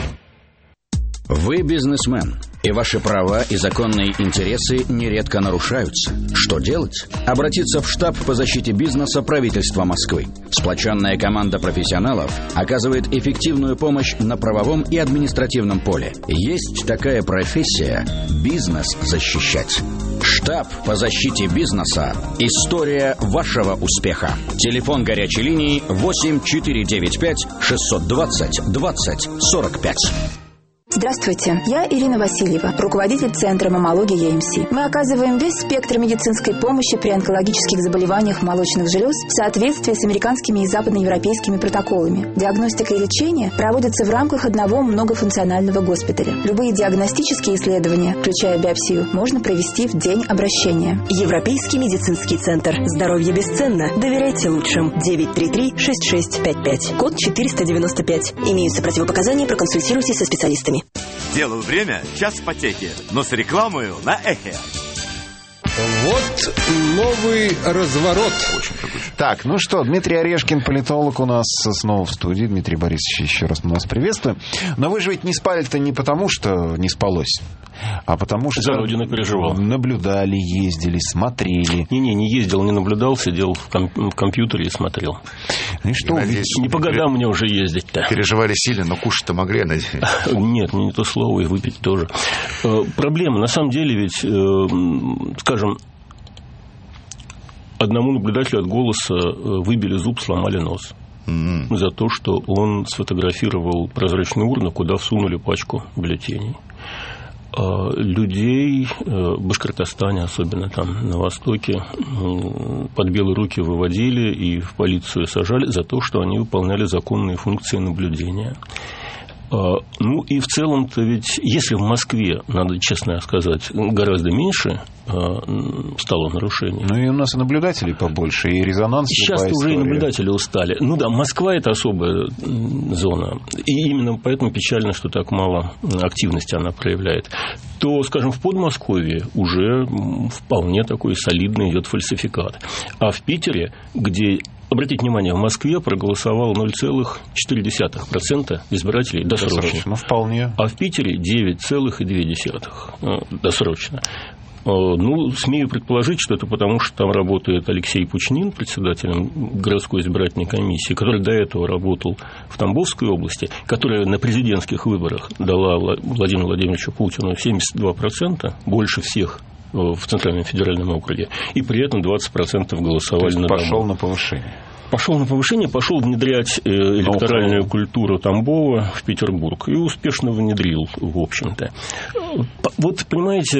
Вы бизнесмен, и ваши права и законные интересы нередко нарушаются. Что делать? Обратиться в штаб по защите бизнеса правительства Москвы. Сплоченная команда профессионалов оказывает эффективную помощь на правовом и административном поле. Есть такая профессия – бизнес защищать. Штаб по защите бизнеса. История вашего успеха. Телефон горячей линии 8495 620 20 45. Здравствуйте, я Ирина Васильева, руководитель Центра маммологии ЕМС. Мы оказываем весь спектр медицинской помощи при онкологических заболеваниях молочных желез в соответствии с американскими и западноевропейскими протоколами. Диагностика и лечение проводятся в рамках одного многофункционального госпиталя. Любые диагностические исследования, включая биопсию, можно провести в день обращения. Европейский медицинский центр. Здоровье бесценно. Доверяйте лучшим. 933-6655. Код 495. Имеются противопоказания, проконсультируйтесь со специалистами. Делаю время, час в потеке, но с рекламою на эхе. Вот новый разворот. Так, ну что, Дмитрий Орешкин, политолог, у нас снова в студии. Дмитрий Борисович, еще раз мы вас приветствуем. Но вы же ведь не спали-то не потому, что не спалось, а потому что... За родину переживал. Наблюдали, ездили, смотрели. Не ездил, не наблюдал, сидел в компьютере и смотрел. И что? Надеюсь, не по годам мне уже ездить-то. Переживали сильно, но кушать-то могли, надеюсь. Нет, не то слово, и выпить тоже. Проблема, на самом деле, ведь, скажем, одному наблюдателю от «Голоса» выбили зуб, сломали нос. За то, что он сфотографировал прозрачную урну, куда всунули пачку бюллетеней. Людей в Башкортостане, особенно там на Востоке, под белые руки выводили и в полицию сажали за то, что они выполняли законные функции наблюдения. Ну и в целом-то ведь, если в Москве, надо честно сказать, гораздо меньше стало нарушений. Ну и у нас и наблюдателей побольше, и резонанс. Сейчас уже и наблюдатели устали. Ну да, Москва – это особая зона. И именно поэтому печально, что так мало активности она проявляет. То, скажем, в Подмосковье уже вполне такой солидный идет фальсификат. А в Питере, где... Обратите внимание, в Москве проголосовало 0,4% избирателей досрочно. Вполне. А в Питере 9,2% досрочно. Ну, смею предположить, что это потому, что там работает Алексей Пучнин, председателем городской избирательной комиссии, который до этого работал в Тамбовской области, которая на президентских выборах дала Владимиру Владимировичу Путину 72%, больше всех в Центральном федеральном округе, и при этом 20% голосовали на пошел на повышение. пошел на повышение, пошел внедрять электоральную культуру Тамбова в Петербург. И успешно внедрил, в общем-то. Вот, понимаете,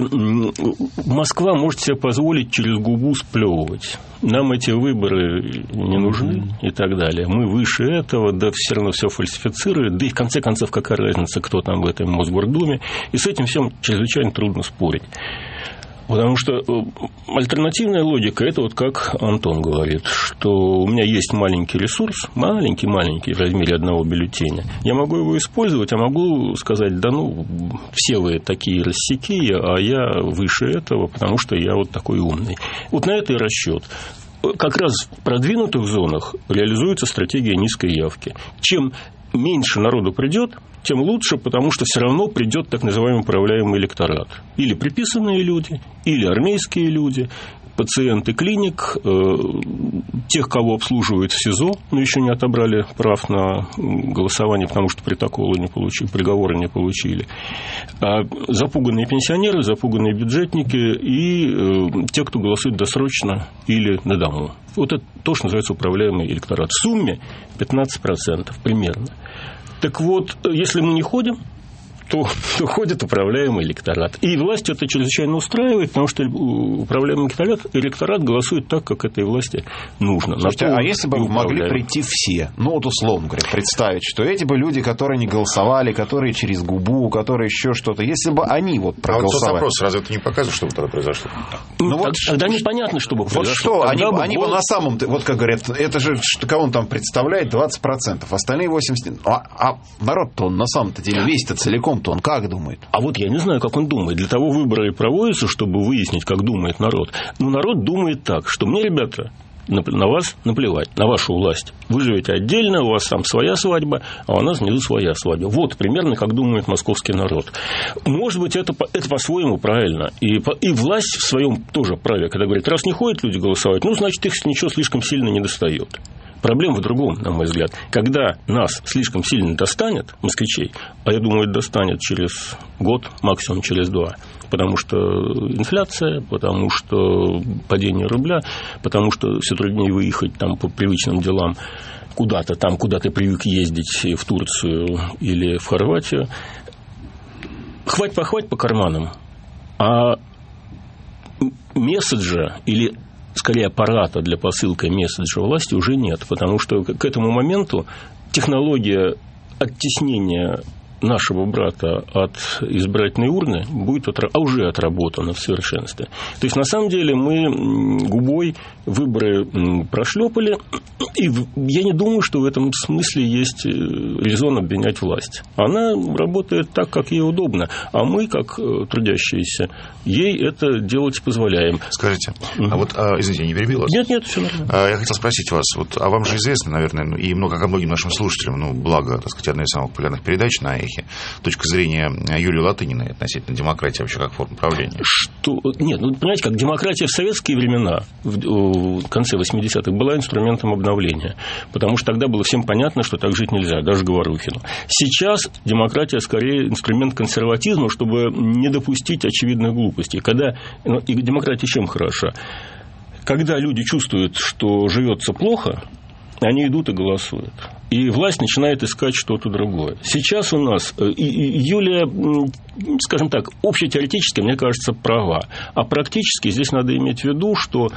Москва может себе позволить через губу сплевывать. Нам эти выборы не нужны и так далее. Мы выше этого, да все равно все фальсифицируют. Да и в конце концов, какая разница, кто там в этой Мосгордуме. И с этим всем чрезвычайно трудно спорить. Потому что альтернативная логика – это вот как Антон говорит, что у меня есть маленький ресурс, маленький в размере одного бюллетеня. Я могу его использовать, а могу сказать, да ну, все вы такие рассеки, а я выше этого, потому что я вот такой умный. Вот на это и расчет. Как раз в продвинутых зонах реализуется стратегия низкой явки. Чем меньше народу придет, тем лучше, потому что все равно придет так называемый управляемый электорат. Или приписанные люди, или армейские люди, пациенты клиник, тех, кого обслуживают в СИЗО, но еще не отобрали прав на голосование, потому что приговора не получили. А запуганные пенсионеры, запуганные бюджетники и те, кто голосует досрочно или на дому. Вот это то, что называется управляемый электорат. В сумме 15% примерно. Так вот, если мы не ходим, то ходит управляемый электорат. И власть это чрезвычайно устраивает, потому что управляемый электорат голосует так, как этой власти нужно. Слушайте, а если бы могли прийти все, ну вот условно говоря, представить, что эти бы люди, которые не голосовали, которые через губу, которые еще что-то, если бы они вот проголосовали. А вот вопрос, разве это не показывает, что бы тогда произошло? Ну, вот тогда непонятно, что бы произошло. Вот что, они бы на самом-то, вот как говорят, это же, кого он там представляет, 20%, остальные 80%. А народ-то он на самом-то деле весь-то целиком он как думает? А вот я не знаю, как он думает. Для того выборы и проводятся, чтобы выяснить, как думает народ. Но народ думает так, что мне, ребята, на вас наплевать, на вашу власть. Вы живете отдельно, у вас там своя свадьба, а у нас внизу своя свадьба. Вот примерно как думает московский народ. Может быть, это по-своему правильно. И власть в своем тоже праве, когда говорит, раз не ходят люди голосовать, ну, значит, их ничего слишком сильно не достает. Проблема в другом, на мой взгляд. Когда нас слишком сильно достанет, москвичей, а я думаю, достанет через год, максимум через 2, потому что инфляция, потому что падение рубля, потому что все труднее выехать там по привычным делам куда-то там, куда ты привык ездить, в Турцию или в Хорватию. Хвать по карманам. А месседжа или скорее аппарата для посылки месседжа власти уже нет, потому что к этому моменту технология оттеснения нашего брата от избирательной урны будет уже отработана в совершенстве. То есть, на самом деле, мы губой выборы прошлепали, и я не думаю, что в этом смысле есть резон обвинять власть. Она работает так, как ей удобно, а мы, как трудящиеся, ей это делать позволяем. Скажите, извините, я не перебил вас? Нет, все нормально. Я хотел спросить вас, а вам же известно, наверное, и как многим нашим слушателям, благо, так сказать, одна из самых популярных передач на Эхе, точка зрения Юлии Латыниной относительно демократии вообще как форма правления? Нет, понимаете, как демократия в советские времена, в конце 80-х, была инструментом обновления, потому что тогда было всем понятно, что так жить нельзя, даже Говорухину. Сейчас демократия скорее инструмент консерватизма, чтобы не допустить очевидных глупостей. И демократия чем хороша? Когда люди чувствуют, что живется плохо, они идут и голосуют. И власть начинает искать что-то другое. Сейчас у нас Юлия, скажем так, общетеоретически, мне кажется, права. А практически здесь надо иметь в виду, что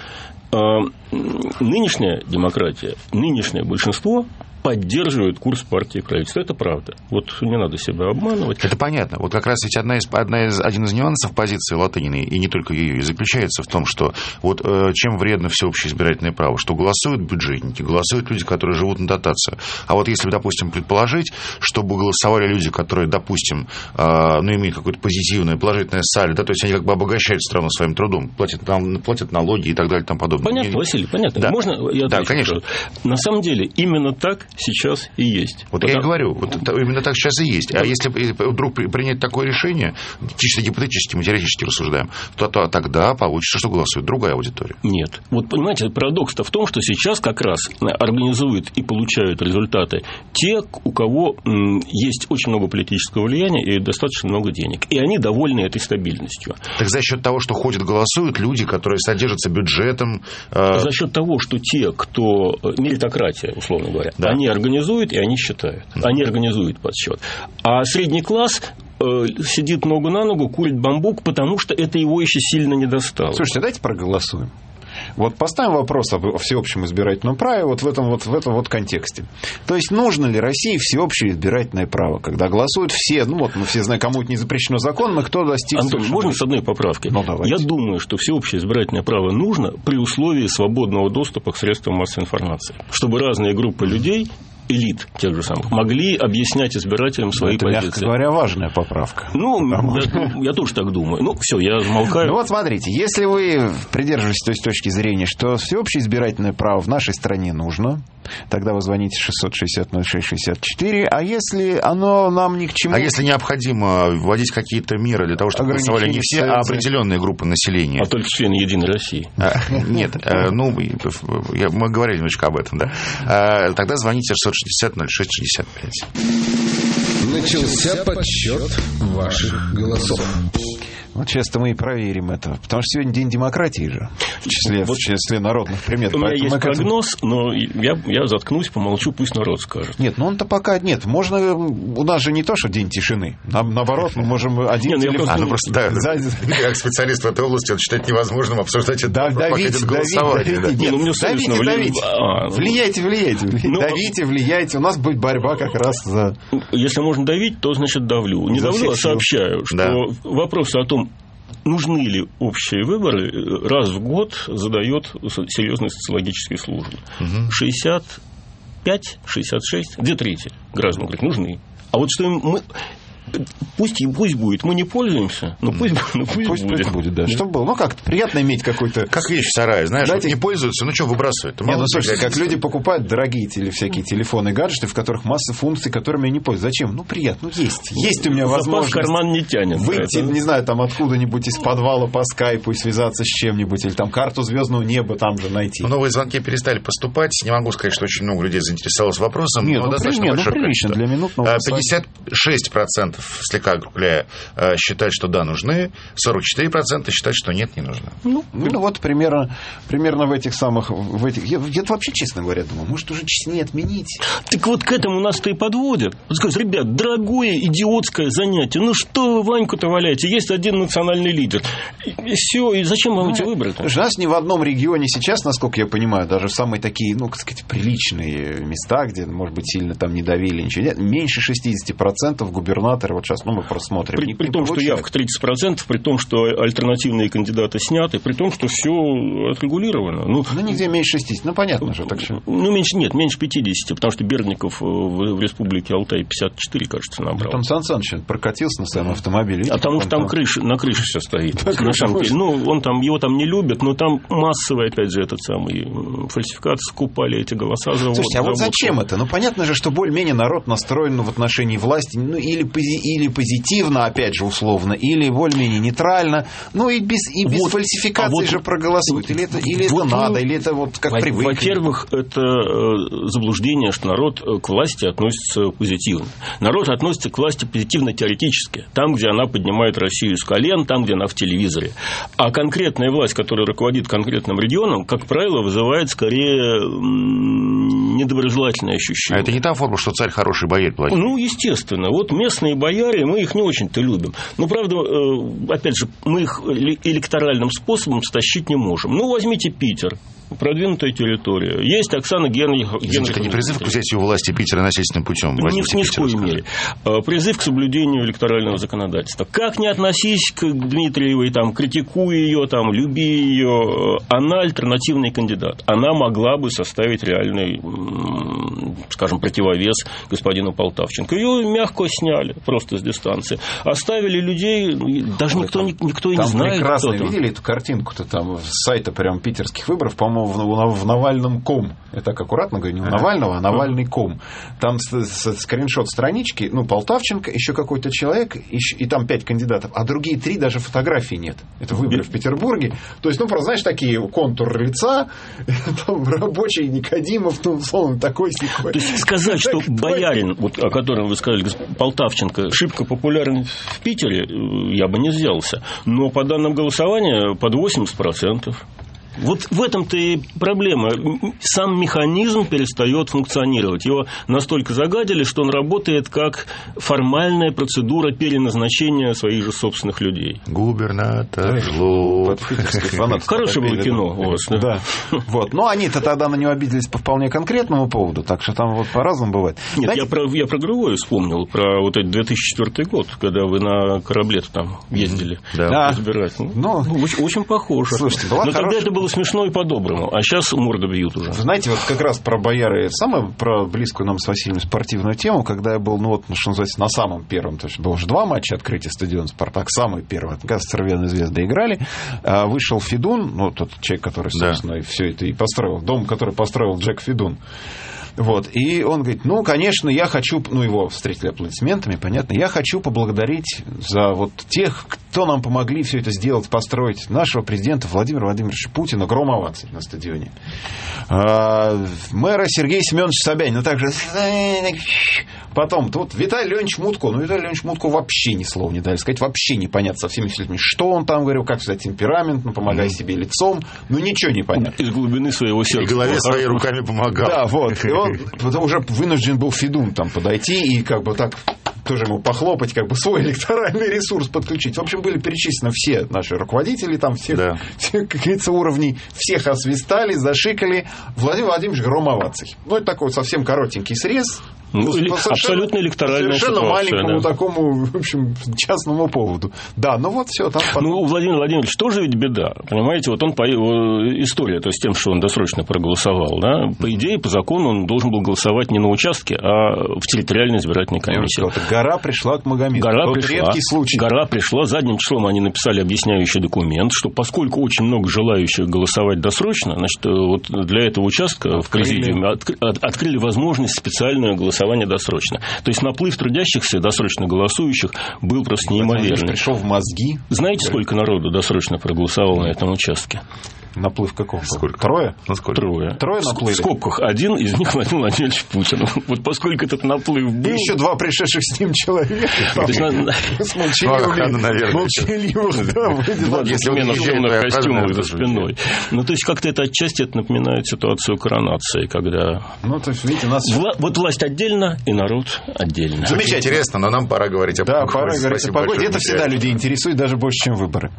нынешняя демократия, нынешнее большинство поддерживают курс партии и правительства. Это правда. Вот не надо себя обманывать. Это понятно. Вот как раз ведь один из нюансов позиции Латыниной, и не только ее, и заключается в том, что вот чем вредно всеобщее избирательное право, что голосуют бюджетники, голосуют люди, которые живут на дотацию. А вот если, допустим, предположить, чтобы голосовали люди, которые, допустим, имеют какое-то позитивное, положительное салю, да, то есть они как бы обогащают страну своим трудом, платят налоги и так далее и тому подобное. Понятно, Василий, понятно. Да. Можно я отвечу? Да, конечно. На самом деле, именно так сейчас и есть. Вот я и говорю, вот именно так сейчас и есть. А если вдруг принять такое решение, чисто гипотетически, мы теоретически рассуждаем, то тогда получится, что голосует другая аудитория. Нет. Вот понимаете, парадокс-то в том, что сейчас как раз организуют и получают результаты те, у кого есть очень много политического влияния и достаточно много денег. И они довольны этой стабильностью. Так за счет того, что ходят, голосуют люди, которые содержатся бюджетом. За счет того, что те, кто меритократия, условно говоря, да, они организуют и они считают. Они организуют подсчет. А средний класс сидит ногу на ногу, курит бамбук, потому что это его еще сильно не достало. Слушайте, давайте проголосуем. Вот поставим вопрос о всеобщем избирательном праве вот в этом контексте. То есть, нужно ли России всеобщее избирательное право, когда голосуют все, ну вот мы все знаем, кому это не запрещено законом, и кто достиг... Антон, можно с одной поправкой? Ну, давайте. Я думаю, что всеобщее избирательное право нужно при условии свободного доступа к средствам массовой информации, чтобы разные группы людей, элит тех же самых, могли объяснять избирателям свои позиции. Мягко говоря, важная поправка. Я тоже так думаю. Ну, все, я замолкаю. Ну, вот смотрите, если вы придерживаетесь той точки зрения, что всеобщее избирательное право в нашей стране нужно, тогда вы звоните 660-06-64, а если оно нам ни к чему... А если необходимо вводить какие-то меры для того, чтобы голосовали не все, а определенные группы населения? А только члены Единой России. Нет, мы говорили немножко об этом, да. Тогда звоните 660-06-65. Начался подсчет ваших голосов. Вот сейчас-то мы и проверим это. Потому что сегодня день демократии же. В числе народных примет. У меня есть прогноз, но я заткнусь, помолчу, пусть народ скажет. Нет, ну он-то пока нет. Можно... У нас же не то, что день тишины. Наоборот, мы можем один телефон... Как специалист в этой области, он считает невозможным обсуждать это в пакете голосования. Давите. Влияйте. Влияйте. У нас будет борьба как раз за... Если можно давить, то, значит, давлю. Не давлю, а сообщаю, что вопрос о том, нужны ли общие выборы, раз в год задает серьезные социологические службы. 65, 66, 2/3 граждан говорят, нужны. А вот что мы... Пусть будет. Мы не пользуемся, но пусть будет. Да. Чтобы было. Ну, как-то приятно иметь какой-то... Как вещь в сарае, знаешь, вот не пользуются, ну что выбрасывают? Слушайте, как люди покупают дорогие всякие телефоны и гаджеты, в которых масса функций, которыми я не пользуюсь. Зачем? Ну, приятно. Есть у меня возможность... Запас карман не тянет. Выйти, не знаю, там откуда-нибудь из подвала по скайпу и связаться с чем-нибудь, или там карту звездного неба там же найти. Новые звонки перестали поступать. Не могу сказать, что очень много людей заинтересовалось вопросом. Нет, прилично для минутного... 56% слегка округляя, считают, что да, нужны, 44% считают, что нет, не нужны. Ну вот примерно в этих самых... Я вообще, честно говоря, думаю, может, уже честнее отменить. Так вот к этому нас-то и подводят. Скажут, ребят, дорогое идиотское занятие, ну что вы Ваньку-то валяете? Есть один национальный лидер. И все, и зачем вам эти выборы-то? У нас ни в одном регионе сейчас, насколько я понимаю, даже в самые такие, ну, так сказать, приличные места, где, может быть, сильно там не давили, ничего нет, меньше 60% губернаторы, вот сейчас, мы просто смотрим. При том, что явка 30%, при том, что альтернативные кандидаты сняты, при том, что все отрегулировано. Ну, нигде меньше 60, понятно же. Так что... меньше 50, потому что Бердников в республике Алтай 54, кажется, набрал. Там Сан Саныч прокатился на своем автомобиле. А потому что там на крыше все стоит. На самом деле. Его там не любят, но там массовый, опять же, фальсификации, скупали эти голоса. Слушайте, а вот зачем это? Понятно же, что более-менее народ настроен в отношении власти, или позитивно, опять же, условно, или более-менее нейтрально, и без фальсификации же проголосуют. Или это надо, или это вот как привыкли. Во-первых, это заблуждение, что народ к власти относится позитивно. Народ относится к власти позитивно теоретически. Там, где она поднимает Россию с колен, там, где она в телевизоре. А конкретная власть, которая руководит конкретным регионом, как правило, вызывает скорее недоброжелательное ощущение. А это не та форма, что царь хороший, боярь плохой? Естественно. Вот местные бояре, мы их не очень-то любим. Но, правда, опять же, мы их электоральным способом стащить не можем. Возьмите Питер. Продвинутая территория. Есть Оксана Генриховна. Это не призыв к взятию власти Питера насильственным путем? Ни в коей мере. Призыв к соблюдению электорального законодательства. Как ни относись к Дмитриевой, критикуй ее, люби ее, она альтернативный кандидат. Она могла бы составить реальный, скажем, противовес господину Полтавченко. Ее мягко сняли. Просто здесь станции. Оставили людей, даже никто и не знает, прекрасно кто там. Видели эту картинку-то там с сайта прям питерских выборов, по-моему, в Навальном.ком. Я так аккуратно говорю, не у Навального, а Навальный.ком. Там скриншот странички, Полтавченко, еще какой-то человек, и там 5 кандидатов, а другие 3 даже фотографий нет. Это выборы в Петербурге. То есть, просто, знаешь, такие контур лица, там рабочий Никодимов, условно, такой-сякой. То есть сказать, что боярин, о котором вы сказали, Полтавченко, шибко популярен в Питере, я бы не взялся. Но по данным голосования под 80%. Вот в этом-то и проблема. Сам механизм перестает функционировать. Его настолько загадили, что он работает как формальная процедура переназначения своих же собственных людей. Губернатор. Хорошее было кино у вас. Да. Вот. Но они-то тогда на него обиделись по вполне конкретному поводу, так что там по-разному бывает. Нет, я про другое вспомнил, про вот этот 2004 год, когда вы на корабле-то там ездили разбирать. Очень похоже. Слушайте, но тогда это было смешно и по-доброму, а сейчас морды бьют уже. Знаете, вот как раз про бояры, про близкую нам с Василием спортивную тему, когда я был, что называется, на самом первом, то есть было уже 2 матча открытия стадиона «Спартак», самый первый, когда «Цервяные звезды» играли, вышел Федун, тот человек, который, собственно, и все это и построил, дом, который построил Джек Федун. Вот. И он говорит, конечно, я хочу, его встретили аплодисментами, понятно, я хочу поблагодарить за тех, кто нам помогли все это сделать, построить, нашего президента Владимира Владимировича Путина, гром оваций на стадионе. Мэра Сергея Семеновича Собянина, также потом тут Виталий Леонидович Мутко. Виталий Леонидович Мутко вообще ни слова не дали сказать, вообще непонятно со всеми людьми, что он там говорил, как взять темперамент, помогай себе лицом, ничего не понятно. Из глубины своего сердца. И голове своей руками помогал. Да, вот. И он уже вынужден был Федун там подойти и так тоже ему похлопать, свой электоральный ресурс подключить. В общем, были перечислены все наши руководители, там все, как говорится, уровней, всех освистали, зашикали. Владимир Владимирович гром оваций. Это такой совсем коротенький срез. Абсолютно электоральная совершенно ситуация. Совершенно маленькому такому, в общем, частному поводу. Да, все там. У Владимира Владимировича тоже ведь беда. Понимаете, он история, то есть тем, что он досрочно проголосовал, по идее, по закону он должен был голосовать не на участке, а в территориальной избирательной комиссии. Гора пришла к Магомеду. Редкий случай. Гора пришла. Задним числом они написали объясняющий документ, что поскольку очень много желающих голосовать досрочно, значит, для этого участка в президиуме открыли возможность специального голосования досрочно. То есть наплыв трудящихся, досрочно голосующих, был просто неимоверный. Пришел в мозги. Знаете, сколько народу досрочно проголосовало на этом участке? Наплыв какого? Сколько? Трое? Трое наплыли? В скобках. Один из них Владимир Владимирович Путин. Вот поскольку этот наплыв был... И еще 2 пришедших с ним человека. С молчаливых. 2 джентльмена в темных костюмах за спиной. То есть как-то это отчасти напоминает ситуацию коронации, когда... то есть, видите, нас... Вот власть отдельно и народ отдельно. Замечательно. Интересно, но нам пора говорить о погоде. Да, пора говорить о погоде. Это всегда людей интересует даже больше, чем выборы.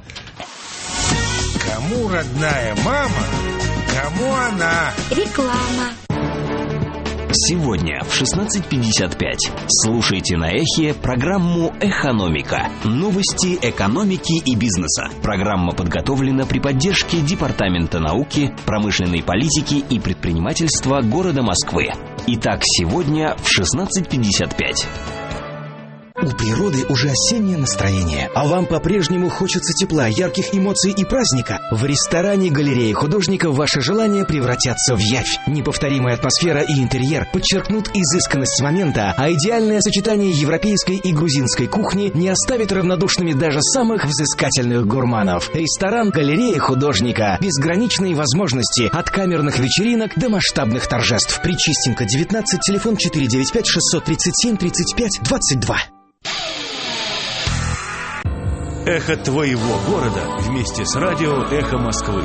Кому родная мама, кому она? Реклама. Сегодня в 16:55 слушайте на Эхе программу «Экономика». Новости экономики и бизнеса. Программа подготовлена при поддержке Департамента науки, промышленной политики и предпринимательства города Москвы. Итак, сегодня в 16:55. У природы уже осеннее настроение, а вам по-прежнему хочется тепла, ярких эмоций и праздника. В ресторане галереи художников ваши желания превратятся в явь. Неповторимая атмосфера и интерьер подчеркнут изысканность момента, а идеальное сочетание европейской и грузинской кухни не оставит равнодушными даже самых взыскательных гурманов. Ресторан галереи художника. Безграничные возможности от камерных вечеринок до масштабных торжеств. Причистенко, 19, телефон 495 637 35 22. Эхо твоего города вместе с радио «Эхо Москвы».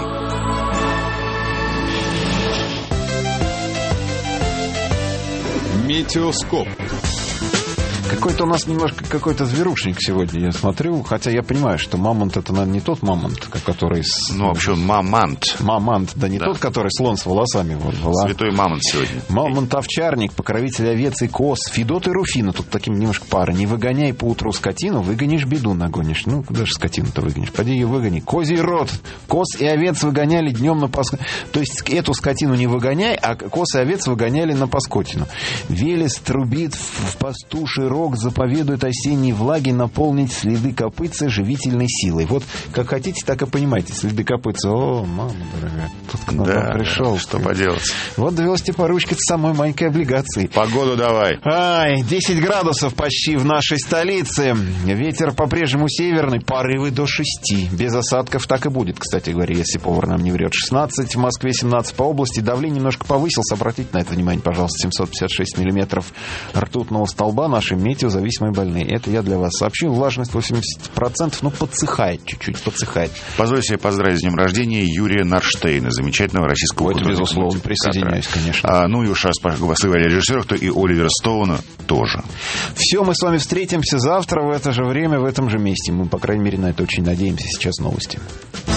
Метеоскоп. Какой-то у нас немножко зверушник сегодня, я смотрю. Хотя я понимаю, что мамонт — это, наверное, не тот мамонт, который... вообще он мамант. Мамант, да, не тот, который слон с волосами. Святой мамонт сегодня. Мамонт-овчарник, покровитель овец и коз. Федот и Руфина, тут таким немножко пара. Не выгоняй поутру скотину, выгонишь, беду нагонишь. Куда же скотину-то выгонишь? Поди ее выгони. Козий род. Коз и овец выгоняли днем на паскотину. То есть эту скотину не выгоняй, а коз и овец выгоняли на паскотину. Велес трубит в пастуший рог. ветерок заповедует осенней влаге наполнить следы копытца живительной силой. Вот как хотите, так и понимаете. Следы копытца. О, мама дорогая, тут к нам пришел. Что поделать. Вот довелось тебе поручкаться самой маленькой облигации. Погоду давай. 10 градусов почти в нашей столице. Ветер по-прежнему северный, порывы до 6. Без осадков так и будет, кстати говоря, если повар нам не врет. 16 в Москве, 17 по области. Давление немножко повысилось. Обратите на это внимание, пожалуйста. 756 миллиметров ртутного столба. Наши метеозависимые больные. Это я для вас сообщу. Влажность 80%. Ну, подсыхает чуть-чуть, подсыхает. Позвольте себе поздравить с днем рождения Юрия Нарштейна, замечательного российского художника. Безусловно, присоединяюсь, конечно. Ну и уж раз поговорили о режиссерах, то и Оливера Стоуна тоже. Все, мы с вами встретимся завтра в это же время, в этом же месте. Мы, по крайней мере, на это очень надеемся. Сейчас новости.